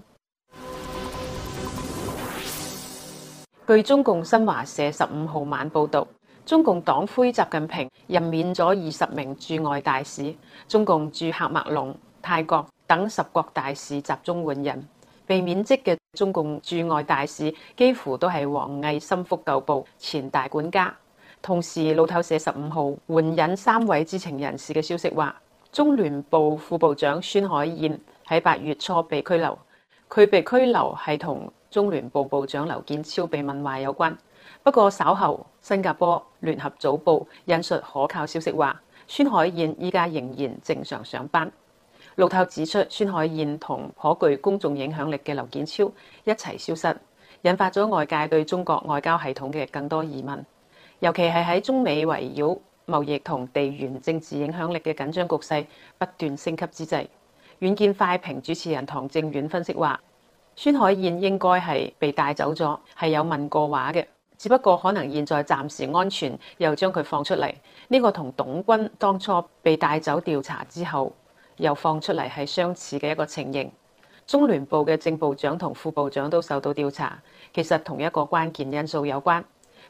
據中共新華社十五號晚報導，中共黨魁習近平任免咗二十名駐外大使，中共駐喀麥隆、泰國等十國大使集中換人。被免職嘅中共駐外大使幾乎都係王毅心腹舊部前大管家。同時，路透社十五號援引三位知情人士嘅消息話，中聯部副部長孫海燕喺八月初被拘留，佢被拘留係同中聯部部長劉建超被問話有關。不過稍後，新加坡聯合早報引述可靠消息話，孫海燕依家仍然正常上班。路透指出，孫海燕同頗具公眾影響力嘅劉建超一齊消失，引發咗外界對中國外交系統嘅更多疑問。尤其係喺中美圍繞貿易同地緣政治影響力嘅緊張局勢不斷升級之際，遠見快評主持人唐正遠分析話，孫海燕應該係被帶走咗，係有問過話嘅，只不過可能現在暫時安全，又將佢放出嚟。呢個同董軍當初被帶走調查之後又放出嚟係相似嘅一個情形。中聯部嘅正部長同副部長都受到調查，其實同一個關鍵因素有關。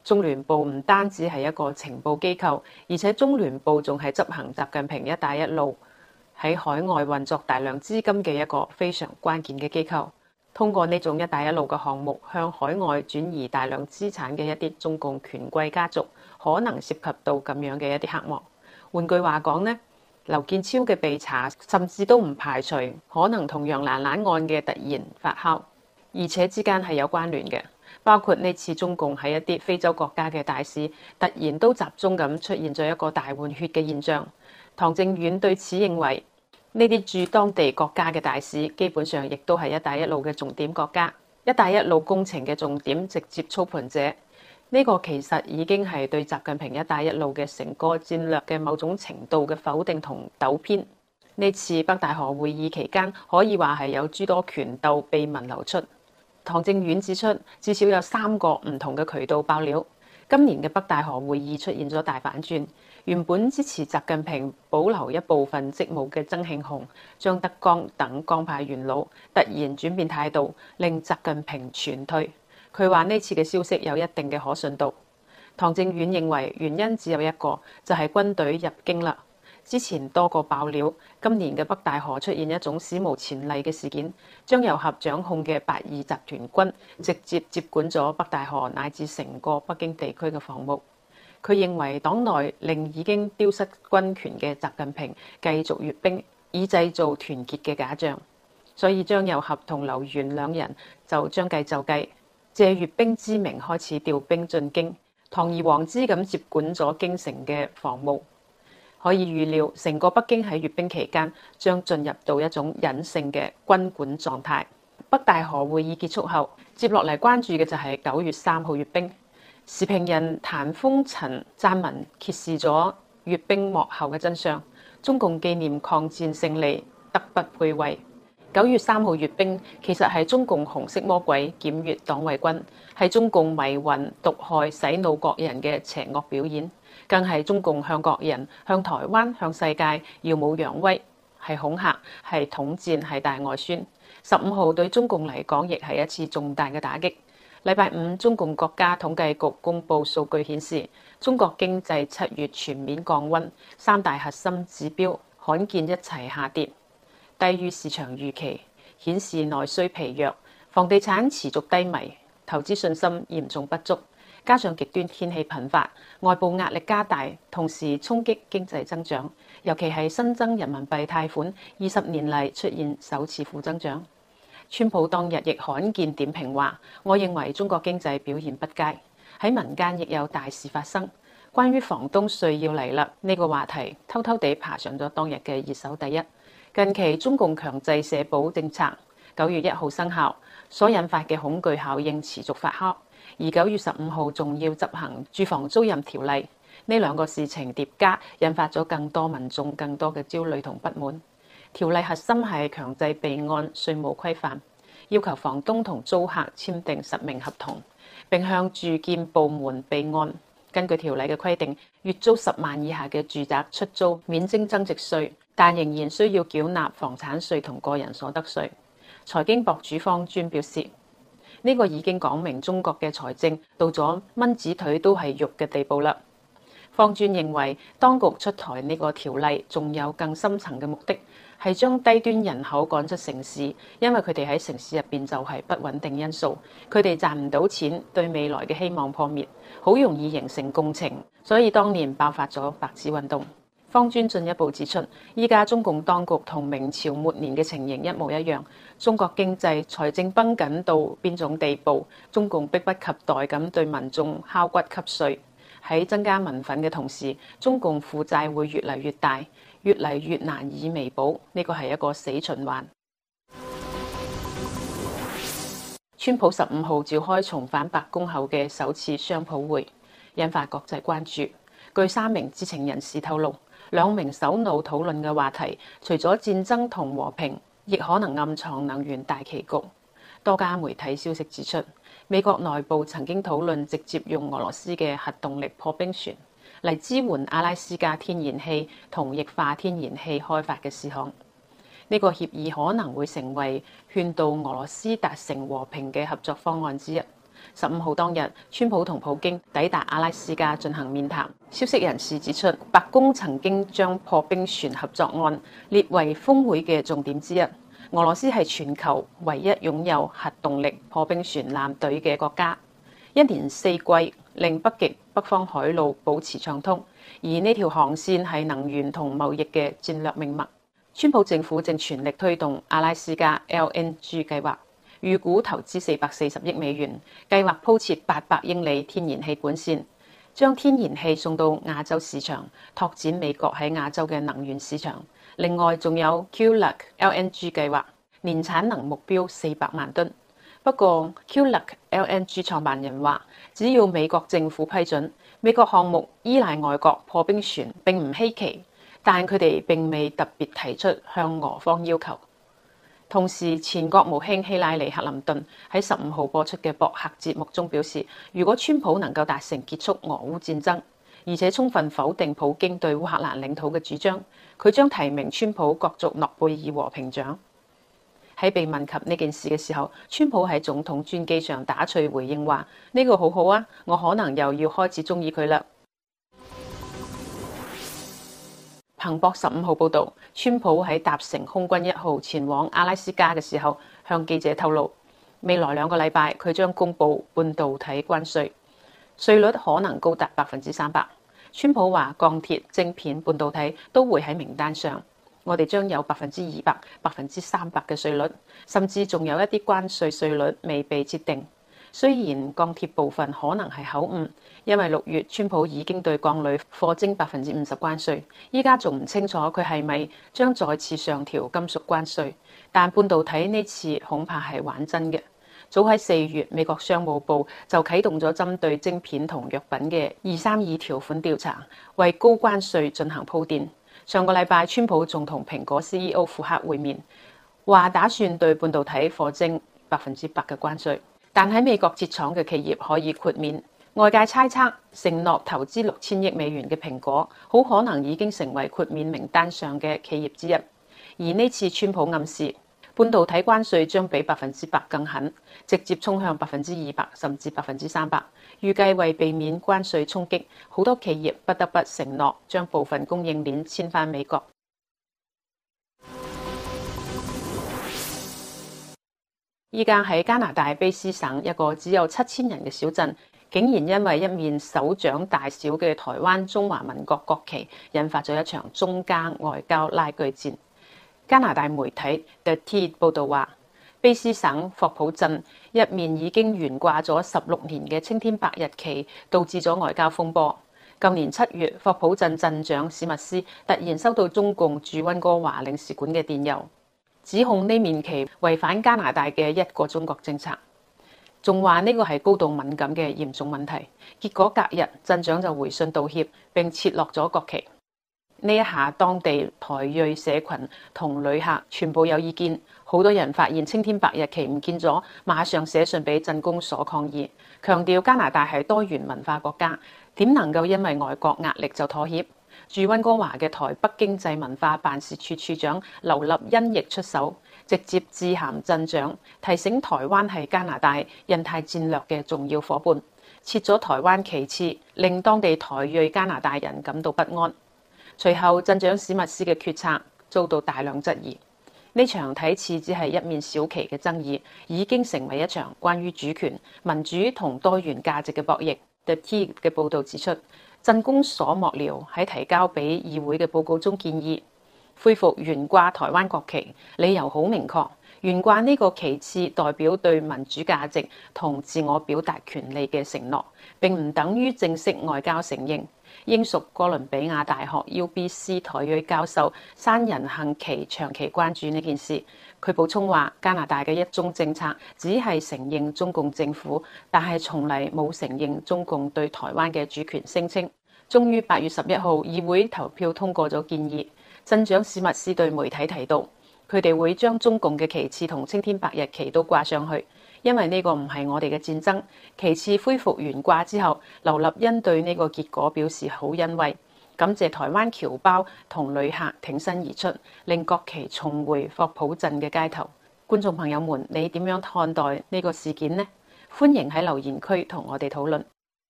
中聯部唔單止係一個情報機構，而且中聯部仲係執行習近平一帶一路喺海外運作大量資金嘅一個非常關鍵嘅機構。通過呢種一帶一路嘅項目向海外轉移大量資產嘅一啲中共權貴家族，可能涉及到咁樣嘅一啲黑幕。換句話講呢，劉建超嘅被查，甚至都唔排除可能同楊蘭蘭案嘅突然發酵，而且之間係有關聯嘅。包括呢次中共喺一啲非洲國家嘅大使突然都集中咁出現咗一個大換血嘅現象。唐正遠對此認為，呢啲駐當地國家嘅大使基本上亦都係一帶一路嘅重點國家，一帶一路工程嘅重點直接操盤者。呢個其實已經係對習近平一帶一路嘅成個戰略嘅某種程度嘅否定同糾偏。呢次北戴河會議期間，可以話係有諸多權鬥秘聞流出。唐正遠指出，至少有三個唔同嘅渠道爆料，今年嘅北戴河會議出現咗大反轉。原本支持習近平保留一部分職務嘅曾慶紅、張德江等江派元老突然轉變態度，令習近平全退。佢話呢次嘅消息有一定嘅可信度。唐正遠認為原因只有一個，就係軍隊入京啦。之前多個爆料，今年嘅北戴河出現一種史無前例嘅事件，張又俠掌控嘅八二集團軍直接接管咗北戴河乃至成個北京地區嘅防務。佢認為黨內令已經丟失軍權嘅習近平繼續閱兵，以製造團結嘅假象。所以張又俠同劉源兩人就將計就計，借閱兵之名開始調兵進京，堂而皇之咁接管咗京城嘅防務。可以預料，成個北京喺閱兵期間將進入到一種隱性嘅軍管狀態。北戴河會議結束後，接落嚟關注嘅就係九月三號閱兵。時評人譚風塵撰文揭示咗閱兵幕後嘅真相。中共紀念抗戰勝利，德不配位。九月三號閱兵其實係中共紅色魔鬼檢閱黨衛軍，係中共迷魂毒害洗腦國人嘅邪惡表演，更係中共向國人、向台灣、向世界耀武揚威，係恐嚇、係統戰、係大外宣。十五號對中共嚟講亦係一次重大嘅打擊。禮拜五，中共國家統計局公布數據顯示，中國經濟七月全面降溫，三大核心指標罕見一齊下跌，低於市場預期，顯示內需疲弱，房地產持續低迷，投資信心嚴重不足，加上極端天氣頻發，外部壓力加大，同時衝擊經濟增長，尤其係新增人民幣貸款二十年嚟出現首次負增長。川普當日亦罕見點評話，我認為中國經濟表現不佳。喺民間亦有大事發生，關於房東稅要嚟啦，呢個話題偷偷地爬上咗當日嘅熱搜第一。近期中共強制社保政策九月一號生效，所引發嘅恐懼效應持續發酵，而九月十五號仲要執行住房租賃條例，呢兩個事情疊加，引發咗更多民眾更多嘅焦慮同不滿。條例核心係強制備案稅務規範，要求房東同租客簽訂實名合同，並向住建部門備案。根據條例嘅規定，月租十萬以下嘅住宅出租免徵增值稅，但仍然需要繳納房產稅同個人所得稅。財經博主方尊表示，呢個已經講明中國嘅財政到咗蚊子腿都係肉嘅地步啦。方尊認為，當局出台呢個條例仲有更深層嘅目的，係將低端人口趕出城市，因為佢哋喺城市入邊就係不穩定因素，佢哋賺唔到錢，對未來嘅希望破滅，好容易形成共情，所以當年爆發咗白紙運動。方尊進一步指出，依家中共當局同明朝末年嘅情形一模一樣，中國經濟財政繃緊到邊種地步，中共迫不及待咁對民眾敲骨吸稅。喺增加民憤嘅同時，中共負債會越嚟越大，越嚟越難以彌補，呢個係一個死循環。川普十五號召開重返白宮後嘅首次雙普會，引發國際關注。據三名知情人士透露，兩名首腦討論嘅話題，除咗戰爭同和平，亦可能暗藏能源大棋局。多家媒體消息指出，美國內部曾經討論直接用俄羅斯嘅核動力破冰船嚟支援阿拉斯加天然氣同液化天然氣開發嘅事項。呢個協議可能會成為勸導俄羅斯達成和平嘅合作方案之一。 十五號當日，川普同普京抵達阿拉斯加進行面談。消息人士指出，白宮曾經將破冰船合作案列為峰會嘅重點之一。俄羅斯係全球唯一擁有核動力破冰船艦隊嘅國家，一年四季令北極北方海路保持暢通，而呢條航線係能源同貿易嘅戰略命脈。川普政府正全力推動阿拉斯加 L N G 計劃，預估投資四百四十億美元，計劃鋪設八百英里天然氣管線，將天然氣送到亞洲市場，拓展美國喺亞洲嘅能源市場。另外仲有 Q L U C L N G 計劃，年產能目標四百萬噸。不過 Q L U C L N G 創辦人話，只要美國政府批准，美國項目依賴外國破冰船並唔稀奇，但佢哋並未特別提出向俄方要求。同時，前國務卿希拉里克林頓喺十五號播出嘅博客節目中表示，如果川普能夠達成結束俄烏戰爭，而且充分否定普京對烏克蘭領土嘅主張，佢將提名川普角逐諾貝爾和平獎。喺被問及呢件事嘅時候，川普喺總統專機上打趣回應話：呢個好好啊，我可能又要開始中意佢啦。彭博十五號報導，川普喺搭乘空軍一號前往阿拉斯加嘅時候，向記者透露，未來兩個禮拜佢將公布半導體關稅，稅率可能高達百分之三百。川普話鋼鐵、晶片、半導體都會喺名單上。我哋將有百分之二百、百分之三百嘅稅率，甚至仲有一啲關稅稅率未被設定。雖然鋼鐵部分可能係口誤，因為六月川普已經對鋼鋁課徵百分之五十關稅，依家仲唔清楚佢係咪將再次上調金屬關稅。但半導體呢次恐怕係玩真嘅。早喺四月，美國商務部就啟動咗針對晶片同藥品嘅二三二條款調查，為高關稅進行鋪墊。上個禮拜，川普仲同蘋果 C E O 庫克會面，話打算對半導體課徵百分之百嘅關稅，但喺美國設廠嘅企業可以豁免。外界猜測，承諾投資六千億美元嘅蘋果，好可能已經成為豁免名單上嘅企業之一。而呢次川普暗示，半導體關稅將比百分之百更狠，直接衝向百分之二百甚至百分之三百。預計為避免關稅衝擊，好多企業不得不承諾將部分供應鏈遷返美國。依家喺加拿大卑斯省一個只有七千人嘅小鎮，竟然因為一面手掌大小嘅台灣中華民國國旗，引發咗一場中加外交拉鋸戰。加拿大媒體 The T 報道話，卑斯省霍普鎮一面已經懸掛咗十六年嘅青天白日旗，導致咗外交風波。舊年七月，霍普鎮鎮長史密斯突然收到中共駐溫哥華領事館嘅電郵，指控呢面旗違反加拿大嘅一個中國政策，仲話呢個係高度敏感嘅嚴重問題。結果隔日，鎮長就回信道歉並撤落咗國旗。呢一下，當地台裔社群同旅客全部有意見，好多人發現青天白日旗唔見咗，馬上寫信俾鎮公所抗議，強調加拿大係多元文化國家，點能夠因為外國壓力就妥協？駐溫哥華嘅台北經濟文化辦事處處長劉立欣亦出手，直接致函鎮長，提醒台灣係加拿大印太戰略嘅重要伙伴，撤咗台灣旗幟，令當地台裔加拿大人感到不安。隨後，鎮長史密斯嘅決策遭到大量質疑。呢場睇似只係一面小旗嘅爭議，已經成為一場關於主權、民主同多元價值嘅博弈。The T 嘅報導指出，鎮公所幕僚喺提交俾議會嘅報告中建議恢復懸掛台灣國旗，理由好明確，懸掛呢個旗幟代表對民主價值同自我表達權利嘅承諾，並唔等於正式外交承認。英屬哥倫比亞大學 U B C 台裔教授山人幸奇長期關注呢件事。佢補充話，加拿大嘅一中政策只係承認中共政府，但係從嚟冇承認中共對台灣嘅主權聲稱。終於八月十一號，議會投票通過咗建議。鎮長史密斯對媒體提到，佢哋會將中共嘅旗幟同青天白日旗都掛上去。因為呢個唔係我哋嘅戰爭。其次，恢復懸掛之後，劉立欣對呢個結果表示好欣慰，感謝台灣僑胞同旅客挺身而出，令國旗重回霍普鎮嘅街頭。觀眾朋友們，你點樣看待呢個事件呢？ 歡迎喺留言區同我哋討論。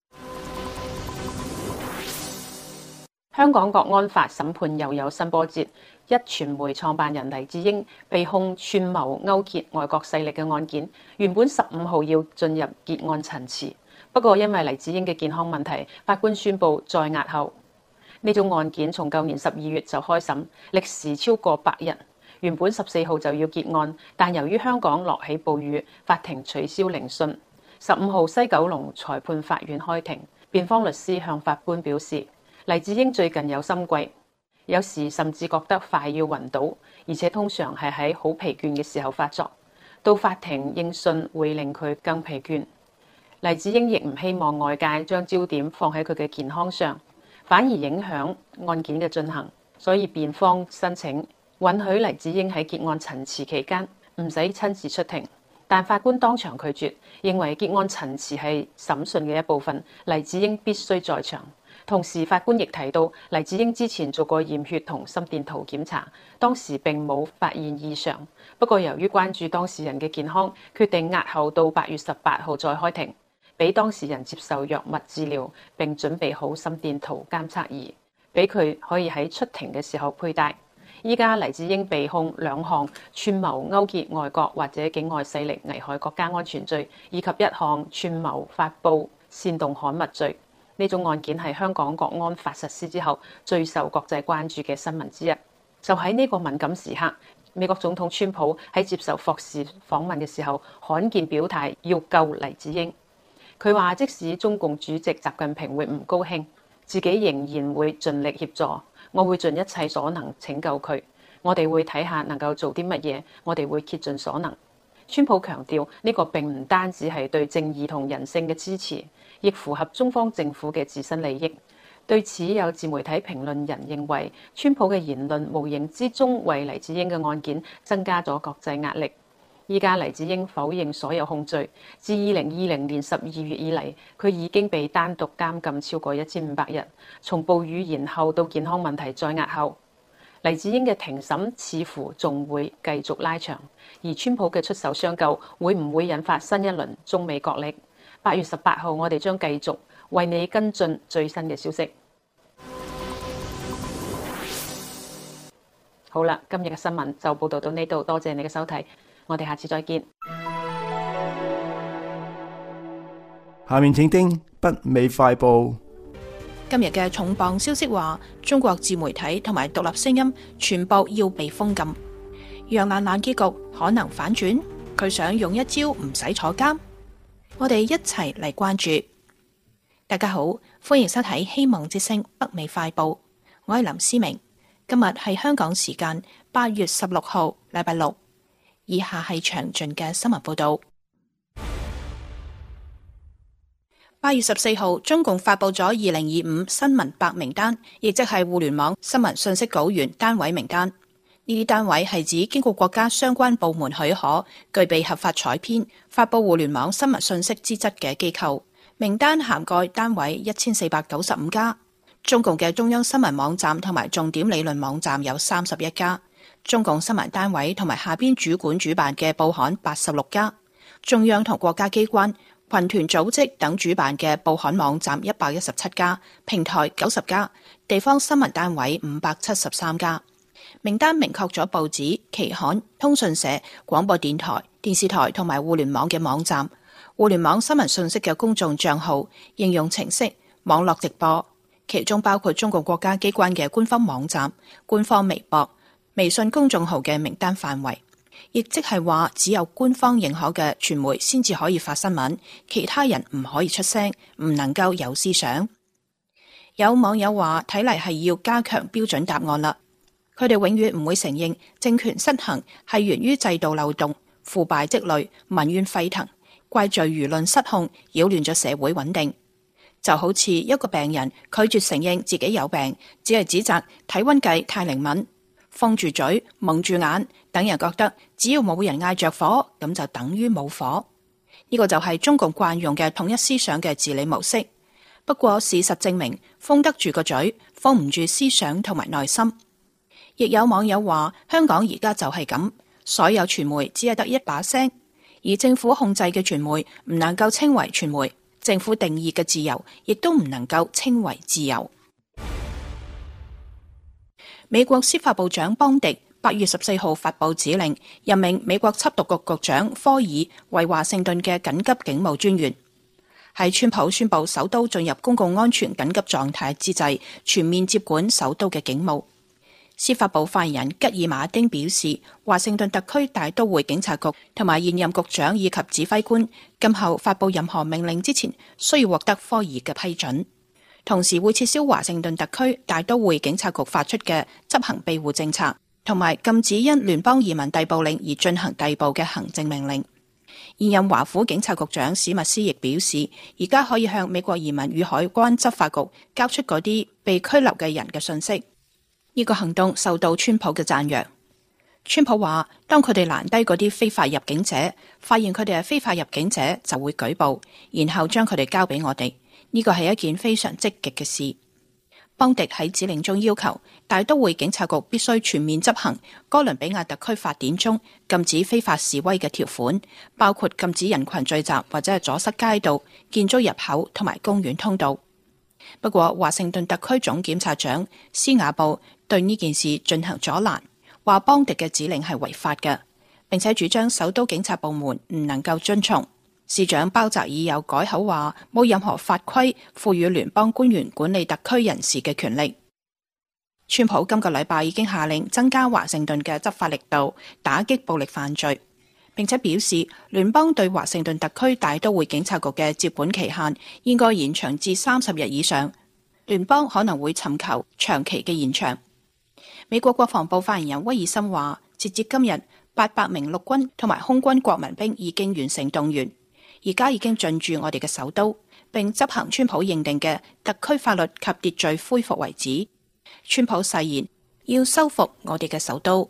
香港國安法審判又有新波折，一傳媒創辦人黎智英被控串謀勾結外國勢力嘅案件，原本十五號要進入結案陳詞，不過因為黎智英嘅健康問題，法官宣布再押後。呢宗案件從舊年十二月就開審，歷時超過百日，原本十四號就要結案，但由於香港落起暴雨，法庭取消聆訊。十五號西九龍裁判法院開庭，辯方律師向法官表示，黎智英最近有心悸，有時甚至覺得快要暈倒，而且通常係喺好疲倦嘅時候發作。到法庭應訊會令佢更疲倦。黎智英亦唔希望外界將焦點放喺佢嘅健康上，反而影響案件嘅進行，所以辯方申請允許黎智英喺結案陳詞期間唔使親自出庭，但法官當場拒絕，認為結案陳詞係審訊嘅一部分，黎智英必須在場。同時，法官亦提到黎智英之前做過驗血同心電圖檢查，當時並冇發現異常。不過由於關注當事人嘅健康，決定押後到八月十八號再開庭，俾當事人接受藥物治療，並準備好心電圖監測儀，俾佢可以喺出庭嘅時候佩戴。依家黎智英被控兩項串謀勾結外國或者境外勢力危害國家安全罪，以及一項串謀發布煽動刊物罪。呢種案件係香港國安法實施之後最受國際關注嘅新聞之一。就喺呢個敏感時刻，美國總統川普喺接受霍士訪問嘅時候，罕見表態要救黎智英。佢話即使中共主席習近平會唔高興，自己仍然會盡力協助，我會盡一切所能拯救佢。我哋會睇下能夠做啲乜嘢，我哋會竭盡所能。川普強調呢個並唔單止係對正義同人性嘅支持，亦符合中方政府嘅自身利益。對此，有自媒體評論人認為，川普嘅言論無形之中為黎智英嘅案件增加咗國際壓力。依家黎智英否認所有控罪，自二零二零年十二月以嚟，佢已經被單獨監禁超過一千五百日，從暴雨延後到健康問題再押後。黎智英嘅庭審似乎仲會繼續拉長，而川普嘅出手相救會唔會引發新一輪中美角力？八月十八號，我哋將繼續為你跟進最新嘅消息。好啦，今日嘅新聞就報道到呢度，多謝你嘅收睇，我哋下次再見。 下面請聽北美快報。 今日嘅重磅消息話，中國自媒體同埋獨立聲音全部要被封禁，楊雁瀾結局可能反轉，佢想用一招唔使坐監。我哋一齊嚟關注。大家好，歡迎收睇希望之聲北美快報，我係林思明。今日係香港時間八月十六號，禮拜六。以下係詳盡嘅新聞報道。八月十四號，中共發佈咗二零二五新聞白名單，亦即係互聯網新聞信息稿源單位名單。呢啲單位係指經過國家相關部門許可、具備合法採編、發佈互聯網新聞信息資質嘅機構。名單涵蓋單位一千四百九十五家。中共嘅中央新聞網站同埋重點理論網站有三十一家。中共新聞單位同埋下邊主管主辦嘅報刊八十六家。中央同國家機關、群團組織等主辦嘅報刊網站一百一十七家，平台九十家，地方新聞單位五百七十三家。名單明確咗報紙、期刊、通訊社、廣播電台、電視台同埋互聯網嘅網站、互聯網新聞信息嘅公眾賬號、應用程式、網絡直播，其中包括中國國家機關嘅官方網站、官方微博、微信公眾號嘅名單範圍。亦即係話，只有官方認可嘅傳媒先至可以發新聞，其他人唔可以出聲，唔能夠有思想。有網友話，睇嚟係要加強標準答案啦。佢哋永遠唔會承認政權失衡係源於制度漏洞、腐敗積累、民怨沸騰，怪罪輿論失控，擾亂咗社會穩定。就好似一個病人拒絕承認自己有病，只係指責體溫計太靈敏，封住嘴、蒙住眼，等人覺得只要冇人嗌着火，咁就等於冇火。呢個就係中共慣用嘅統一思想嘅治理模式。不過事實證明，封得住個嘴，封唔住思想同埋內心。亦有網友話，香港而家就係咁，所有傳媒只係得一把聲， 而政府控制嘅傳媒唔能夠稱為傳媒，政府定義嘅自由亦都唔能夠稱為自由。美國司法部長邦迪八月十四號發布指令，任命美國緝毒局局長科爾為華盛頓嘅緊急警務專員。喺川普宣布首都進入公共安全緊急狀態之際，全面接管首都嘅警務。司法部發言人吉爾馬丁表示，華盛頓特區大都會警察局同埋現任局長以及指揮官今後發布任何命令之前，需要獲得科爾嘅批准。同時會撤銷華盛頓特區大都會警察局發出嘅執行庇護政策，同埋禁止因聯邦移民逮捕令而進行逮捕嘅行政命令。現任華府警察局長史密斯亦表示，而家可以向美國移民與海關執法局交出嗰啲被拘留嘅人嘅信息。呢個行動受到川普嘅讚揚。川普話，當佢哋攔低嗰啲非法入境者，發現佢哋係非法入境者，就會舉報，然後將佢哋交俾我哋。呢個係一件非常積極嘅事。邦迪喺指令中要求大都會警察局必須全面執行哥倫比亞特區法典中禁止非法示威嘅條款，包括禁止人群聚集或者係阻塞街道、建築入口同埋公園通道。不過，華盛頓特區總檢察長斯瓦布對呢件事進行阻攔，話邦迪嘅指令係違法嘅，並且主張首都警察部門唔能夠遵從。市長鮑澤爾有改口話，冇任何法規賦予聯邦官員管理特區人士嘅權力。川普今個禮拜已經下令增加華盛頓嘅執法力度，打擊暴力犯罪，並且表示聯邦對華盛頓特區大都會警察局嘅接管期限應該延長至三十日以上，聯邦可能會尋求長期嘅延長。美國國防部發言人威爾森話，截至今日，八百名陸軍同埋空軍國民兵已經完成動員，而家已經進駐我哋嘅首都，並執行川普認定嘅特區法律及秩序恢復為止。川普誓言要收復我哋嘅首都。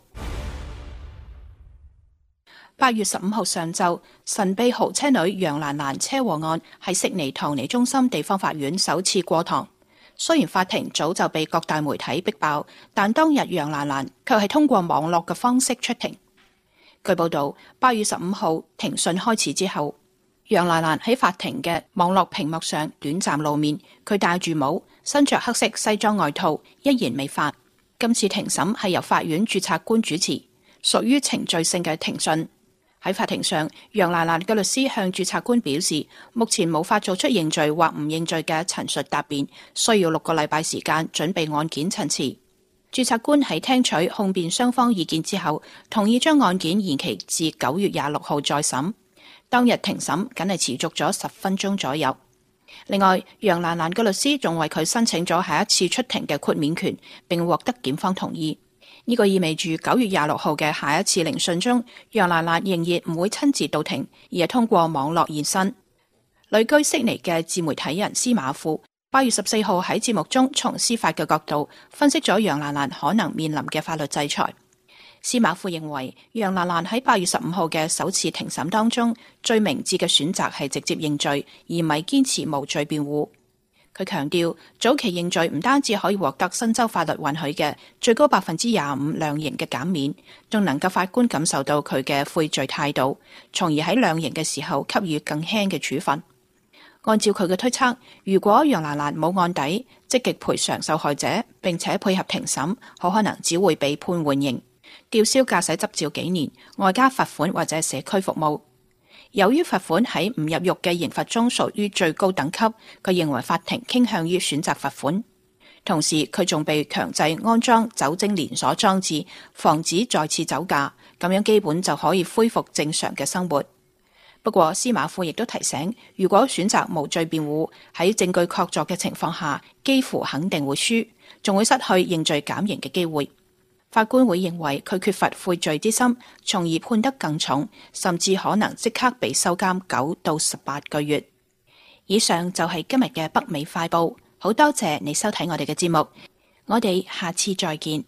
八月十五號上晝，神秘豪車女楊蘭蘭車禍案喺悉尼唐尼中心地方法院首次過堂。雖然法庭早就被各大媒體逼爆，但當日楊蘭蘭卻係通過網絡嘅方式出庭。據報道，八月十五號庭訊開始之後，楊蘭蘭喺法庭嘅網絡屏幕上短暫露面，佢戴住帽，身着黑色西裝外套，一言未發。今次庭審係由法院註冊官主持，屬於程序性嘅庭訊。喺法庭上，楊蘭蘭嘅律師向註冊官表示，目前無法做出認罪或唔認罪嘅陳述答辯，需要六個禮拜時間準備案件陳詞。註冊官喺聽取控辯雙方意見之後，同意將案件延期至九月廿六號再審。當日庭審僅係持續咗十分鐘左右。另外，楊蘭蘭嘅律師仲為佢申請咗下一次出庭嘅豁免權，並獲得檢方同意。呢個意味住九月廿六號嘅下一次聆訊中，楊蘭蘭仍然唔會親自到庭，而係通過網絡現身。旅居悉尼嘅自媒體人司馬庫八月十四號喺節目中從司法嘅角度分析咗楊蘭蘭可能面臨嘅法律制裁。司馬庫認為，楊蘭蘭喺八月十五號嘅首次庭審當中，最明智嘅選擇係直接認罪，而唔係堅持無罪辯護。佢強調，早期認罪唔單止可以獲得新州法律允許嘅最高百分之廿五量刑嘅減免，仲能夠法官感受到佢嘅悔罪態度，從而喺量刑嘅時候給予更輕嘅處分。按照佢嘅推測，如果楊蘭蘭冇案底，積極賠償受害者，並且配合庭審，好可能只會被判緩刑、吊銷駕駛執照幾年，外加罰款或者社區服務。由於罰款喺唔入獄嘅刑罰中屬於最高等級，佢認為法庭傾向於選擇罰款。同時，佢仲被強制安裝酒精連鎖裝置，防止再次酒駕，咁樣基本就可以恢復正常嘅生活。不過，司馬庫亦都提醒，如果選擇無罪辯護，喺證據確鑿嘅情況下，幾乎肯定會輸，仲會失去認罪減刑嘅機會。法官會認為佢缺乏悔罪之心，從而判得更重，甚至可能即刻被收監九到十八個月。以上就係今日嘅北美快報，好多謝你收睇我哋嘅節目，我哋下次再見。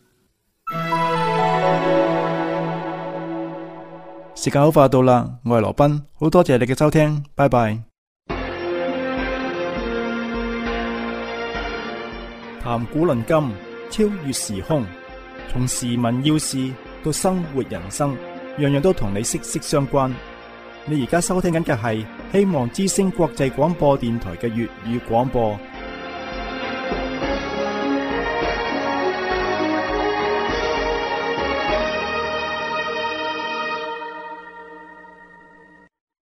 時間好快到啦，我係羅賓，好多謝你嘅收聽，拜拜。談古論今，超越時空。從時聞要事到生活人生，樣樣都同你息息相關。 你而家收聽緊嘅係希望之聲國際廣播電台嘅粵語廣播。